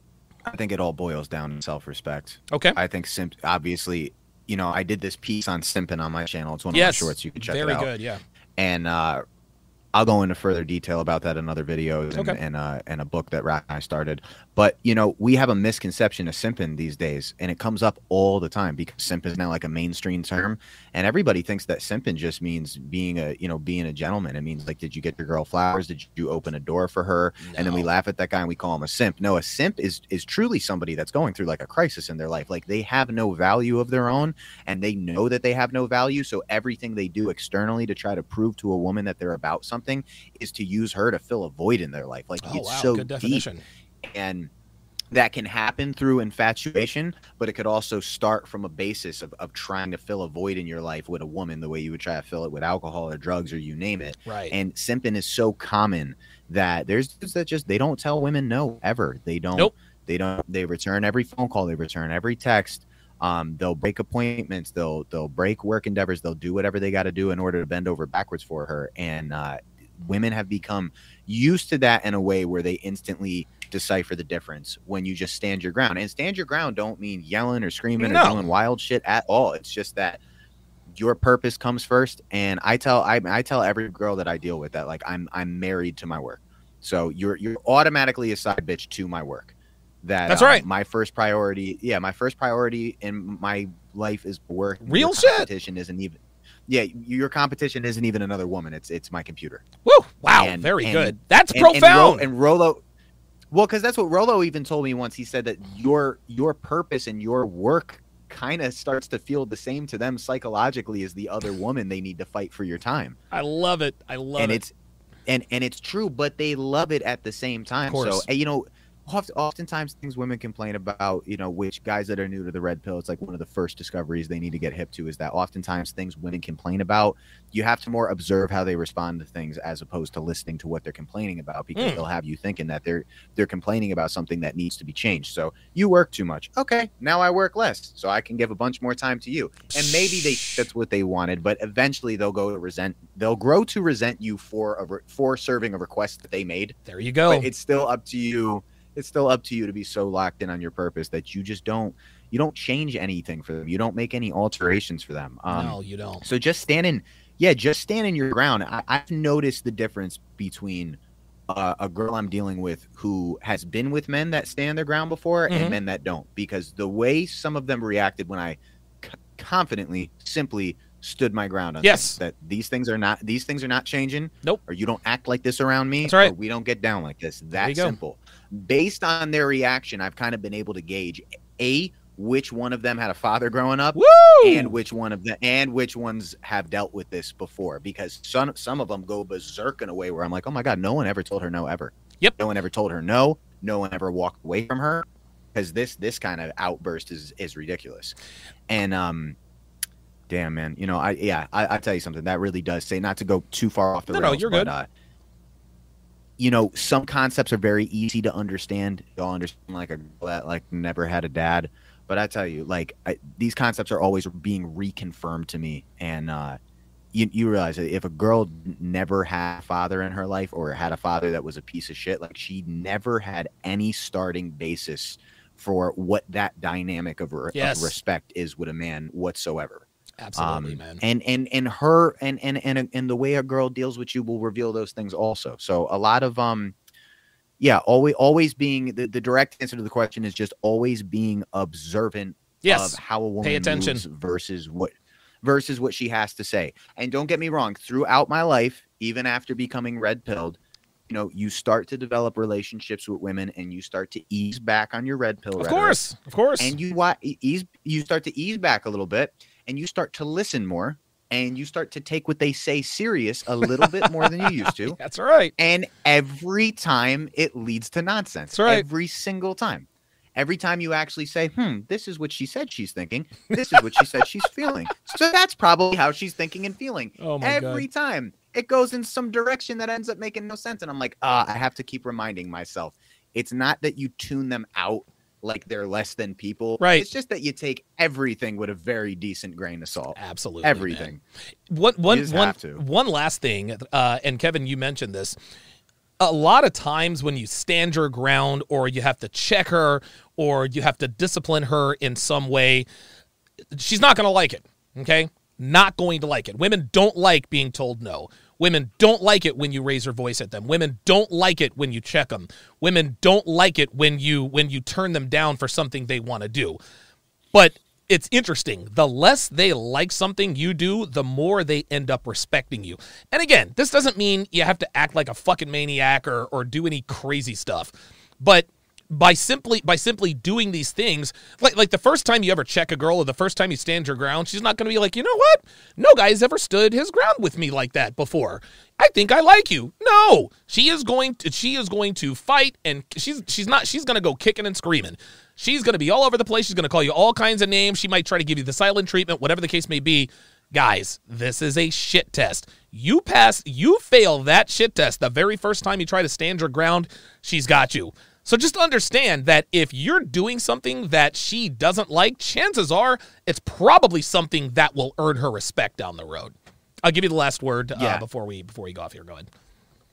I think it all boils down to self-respect. Okay. I think simp obviously, you know, I did this piece on simping on my channel. It's one of Yes. my shorts. You can check Very it out. good, yeah. And uh, I'll go into further detail about that in other videos and Okay. and, uh, and a book that Rat and I started. But, you know, we have a misconception of simping these days, and it comes up all the time because simp is now like a mainstream term, and everybody thinks that simping just means being a, you know, being a gentleman. It means like, did you get your girl flowers? Did you open a door for her? And then we No. laugh at that guy and we call him a simp. No, a simp is is truly somebody that's going through like a crisis in their life. Like they have no value of their own, and they know that they have no value. So everything they do externally to try to prove to a woman that they're about something is to use her to fill a void in their life. Like Oh, it's wow, so good deep. definition. And that can happen through infatuation, but it could also start from a basis of, of trying to fill a void in your life with a woman the way you would try to fill it with alcohol or drugs or you name it. Right. And simping is so common that there's dudes that just, they don't tell women no ever. They don't, Nope. they don't, they return every phone call, they return every text. Um, they'll break appointments, they'll, they'll break work endeavors, they'll do whatever they got to do in order to bend over backwards for her. And, uh, women have become used to that in a way where they instantly decipher the difference when you just stand your ground. And stand your ground don't mean yelling or screaming No. or doing wild shit at all. It's just that your purpose comes first. And I tell I, I tell every girl that I deal with that, like, I'm I'm married to my work. So you're you're automatically a side bitch to my work. That That's uh, right. My first priority, yeah, my first priority in my life is work. Real Your shit. competition isn't even yeah, your competition isn't even another woman. It's it's my computer. Woo! Wow, And- very and- good. That's And, and, Ro- profound. and Rolo, well, because that's what Rolo even told me once. He said that your your purpose and your work kind of starts to feel the same to them psychologically as the other woman they need to fight for your time. I love it. I love and it. it's and and it's true, but they love it at the same time. Of course. So, you know, oft- oftentimes things women complain about, you know, which guys that are new to the red pill, it's like one of the first discoveries they need to get hip to is that oftentimes things women complain about, you have to more observe how they respond to things as opposed to listening to what they're complaining about, because Mm. they'll have you thinking that they're they're complaining about something that needs to be changed. So you work too much. Okay, now I work less, so I can give a bunch more time to you. And maybe they that's what they wanted, but eventually they'll go to resent they'll grow to resent you for a re- for serving a request that they made. There you go. But it's still up to you. It's still up to you to be so locked in on your purpose that you just don't you don't change anything for them. You don't make any alterations for them. Um, no, you don't. So just standing, yeah, just standing your ground. I, I've noticed the difference between uh, a girl I'm dealing with who has been with men that stand their ground before Mhm. and men that don't, because the way some of them reacted when I c- confidently, simply stood my ground on Yes. things, that these things are not these things are not changing. Nope. Or you don't act like this around me. That's right. Or we don't get down like this. you That's go. simple. Based on their reaction, I've kind of been able to gauge a which one of them had a father growing up, Woo! and which one of them and which ones have dealt with this before, because some some of them go berserk in a way where I'm like, oh my god, no one ever told her no ever. Yep. No one ever told her no. No one ever walked away from her, because this this kind of outburst is is ridiculous. And um damn, man, you know, I yeah I, I tell you something that really does say, not to go too far off the No, no, rails, you're but, good. uh, you know, some concepts are very easy to understand. You'll understand like a girl that like never had a dad. But I tell you, like I, these concepts are always being reconfirmed to me. And uh, you, you realize that if a girl never had a father in her life or had a father that was a piece of shit, like she never had any starting basis for what that dynamic of, re- yes. of respect is with a man whatsoever. Absolutely, um, man. And and and her and and and and the way a girl deals with you will reveal those things also. So a lot of um, yeah, always always being the, the direct answer to the question is just always being observant yes. of how a woman Pay attention moves versus what versus what she has to say. And don't get me wrong, throughout my life, even after becoming red pilled, you know, you start to develop relationships with women and you start to ease back on your red pill. Of course, of course. And you wa- ease, you start to ease back a little bit and you start to listen more and you start to take what they say serious a little bit more than you used to. That's right. And every time it leads to nonsense. That's right. Every single time. Every time you actually say, hmm, this is what she said she's thinking. This is what she said she's feeling. So that's probably how she's thinking and feeling. Oh my Every God. time it goes in some direction that ends up making no sense. And I'm like, ah, I have to keep reminding myself. It's not that you tune them out like they're less than people. Right. It's just that you take everything with a very decent grain of salt. Absolutely. Everything. Man. One, one, You just one, have to. one last thing, uh, and Kevin, you mentioned this. A lot of times when you stand your ground or you have to check her or you have to discipline her in some way, she's not going to like it, okay? Not going to like it. Women don't like being told no. Women don't like it when you raise your voice at them. Women don't like it when you check them. Women don't like it when you when you turn them down for something they want to do. But it's interesting. The less they like something you do, the more they end up respecting you. And again, this doesn't mean you have to act like a fucking maniac or or do any crazy stuff. But by simply by simply doing these things, like like the first time you ever check a girl or the first time you stand your ground, she's not going to be like, you know what? No guy's ever stood his ground with me like that before. I think I like you. No, she is going to she is going to fight, and she's she's not she's going to go kicking and screaming. She's going to be all over the place. She's going to call you all kinds of names. She might try to give you the silent treatment, whatever the case may be. Guys, this is a shit test. You pass, you fail that shit test the very first time you try to stand your ground, she's got you. So just understand that if you're doing something that she doesn't like, chances are it's probably something that will earn her respect down the road. I'll give you the last word uh, Yeah. before we before we go off here. Go ahead.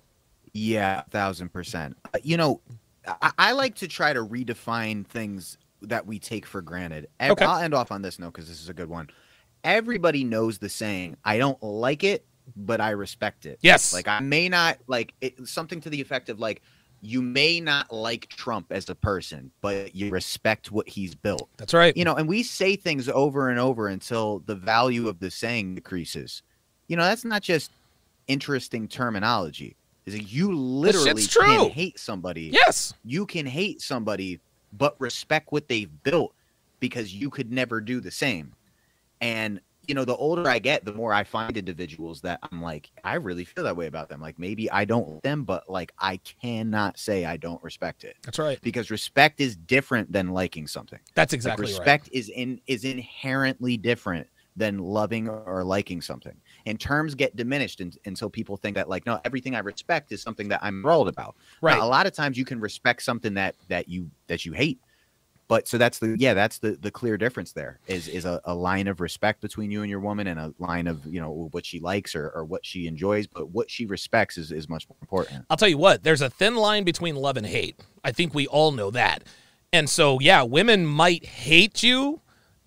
Yeah, a thousand percent. Uh, you know, I, I like to try to redefine things that we take for granted. Ev- Okay. I'll end off on this note because this is a good one. Everybody knows the saying, I don't like it, but I respect it. Yes. Like I may not like it, something to the effect of like, you may not like Trump as a person, but you respect what he's built. That's right. You know, and we say things over and over until the value of the saying decreases. You know, that's not just interesting terminology. Is that you literally shit's true. can hate somebody. Yes. You can hate somebody, but respect what they've built because you could never do the same. And, you know, the older I get, the more I find individuals that I'm like, I really feel that way about them. Like maybe I don't like them, but like I cannot say I don't respect it. That's right. Because respect is different than liking something. That's Like, exactly right. respect is in is inherently different than loving or liking something. And terms get diminished in, until people think that like, no, everything I respect is something that I'm enthralled about. Right. Now, a lot of times you can respect something that that you that you hate. But so that's the yeah, that's the the clear difference there is is a, a line of respect between you and your woman and a line of, you know, what she likes or, or what she enjoys, but what she respects is, is much more important. I'll tell you what, there's a thin line between love and hate. I think we all know that. And so, yeah, women might hate you,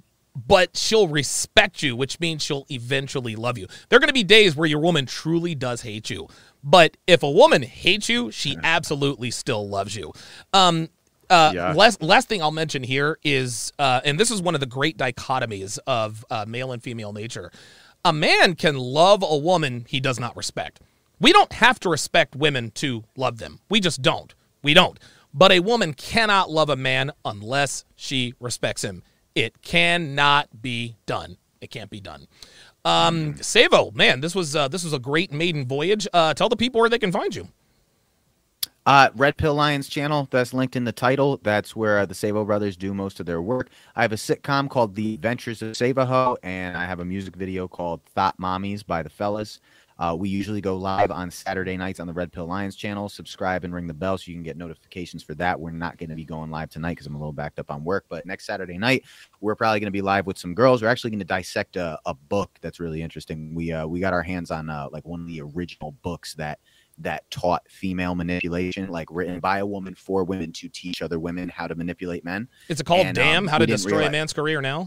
but she'll respect you, which means she'll eventually love you. There are going to be days where your woman truly does hate you. But if a woman hates you, she absolutely still loves you. Um, uh, Yeah. last, last thing I'll mention here is, uh, and this is one of the great dichotomies of uh, male and female nature. A man can love a woman he does not respect. We don't have to respect women to love them. We just don't. We don't. But a woman cannot love a man unless she respects him. It cannot be done. It can't be done. Um, Savo, man, this was uh, this was a great maiden voyage. Uh, tell the people where they can find you. Uh, Red Pill Lions channel, that's linked in the title. That's where uh, the Savo brothers do most of their work. I have a sitcom called The Adventures of Savaho, and I have a music video called Thought Mommies by the Fellas. Uh, we usually go live on Saturday nights on the Red Pill Lions channel. Subscribe and ring the bell so you can get notifications for that. We're not going to be going live tonight because I'm a little backed up on work. But next Saturday night, we're probably going to be live with some girls. We're actually going to dissect a, a book that's really interesting. We uh, we got our hands on uh, like one of the original books that that taught female manipulation, like written by a woman for women to teach other women how to manipulate men. Is it called and, Damn, um, How we to didn't Destroy realize- a Man's Career Now?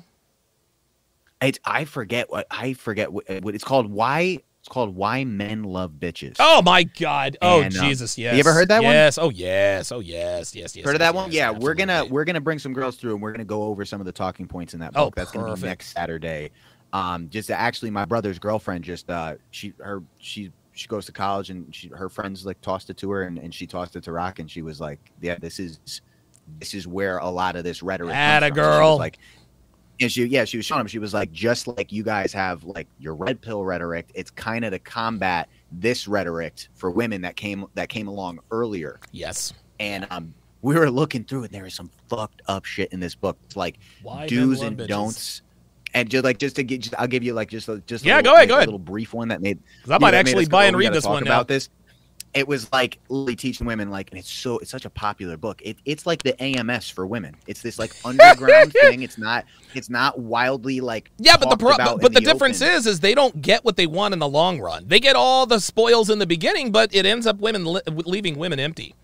It's I forget what I forget what, what it's called. Why it's called Why Men Love Bitches. Oh my God! Oh And, um, Jesus! Yes. you ever heard that one? Yes. Oh yes. Oh yes. Yes. Yes. Heard of yes, that one? yes, Yeah, we're gonna absolutely. we're gonna bring some girls through and we're gonna go over some of the talking points in that Oh, book. That's gonna be perfect. next Saturday. Um, just actually, my brother's girlfriend just uh she her she she goes to college and she her friends like tossed it to her and, and she tossed it to Rock and she was like, yeah, this is this is where a lot of this rhetoric. comes Atta from. So she was girl. like. And she, yeah, she was showing him. She was like, just like you guys have like your red pill rhetoric, it's kind of to combat this rhetoric for women that came that came along earlier. Yes. And um, we were looking through it. There is some fucked up shit in this book. It's like Why men do's love and bitches. don'ts. And just like just to get, just, I'll give you like just a, just a Yeah, little, go ahead, like, go a ahead. little brief one that made. 'Cause I might that made actually us go, buy "Oh, and we read gotta this talk one about now." this. It was like literally teaching women like, and it's so it's such a popular book. It, it's like the A M S for women. It's this like underground thing. It's not it's not wildly like Yeah, but the talked pro- about but in the difference open. is, is they don't get what they want in the long run. They get all the spoils in the beginning, but it ends up women li- leaving women empty.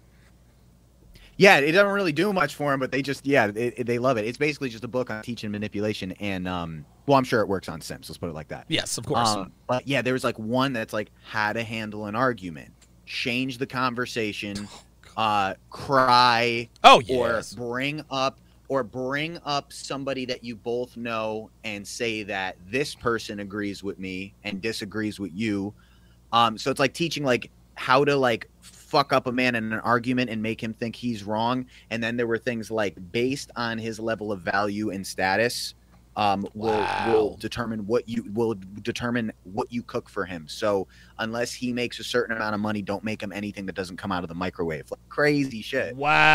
Yeah, it doesn't really do much for them, but they just yeah it, it- they love it. It's basically just a book on teaching manipulation and um well I'm sure it works on Sims. Let's put it like that. Yes, of course. Um, but yeah, there was like one that's like how to handle an argument, change the conversation, uh, cry, oh or yes. bring up or bring up somebody that you both know and say that this person agrees with me and disagrees with you. Um, so it's like teaching like how to like fuck up a man in an argument and make him think he's wrong. And then there were things like based on his level of value and status, um, will Wow. will determine what you will determine what you cook for him. So unless he makes a certain amount of money, don't make him anything that doesn't come out of the microwave. Like crazy shit.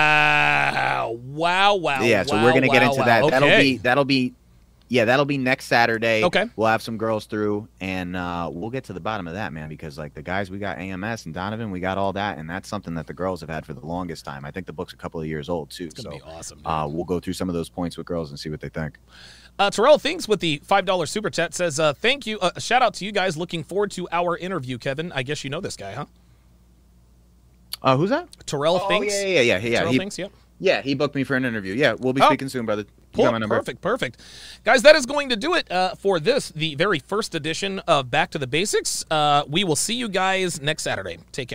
Wow. Wow. Wow. Yeah, so wow, we're gonna get wow, into wow. that. Okay. That'll be that'll be yeah, that'll be next Saturday. Okay. We'll have some girls through and uh we'll get to the bottom of that, man, because like the guys we got A M S and Donovan, we got all that, and that's something that the girls have had for the longest time. I think the book's a couple of years old too. It's gonna So be awesome. dude. uh we'll go through some of those points with girls and see what they think. Uh, Terrell Thinks with the five dollar super chat says, uh, thank you. Uh, a shout out to you guys. Looking forward to our interview, Kevin. I guess you know this guy, huh? Uh who's that? Terrell Oh Thinks. yeah, yeah, yeah, yeah. Terrell He, Thinks, yep. yeah, he booked me for an interview. Yeah, we'll be Oh. speaking soon, brother. You Cool. got my number. Perfect, perfect. Guys, that is going to do it uh, for this, the very first edition of Back to the Basics. Uh, we will see you guys next Saturday. Take care.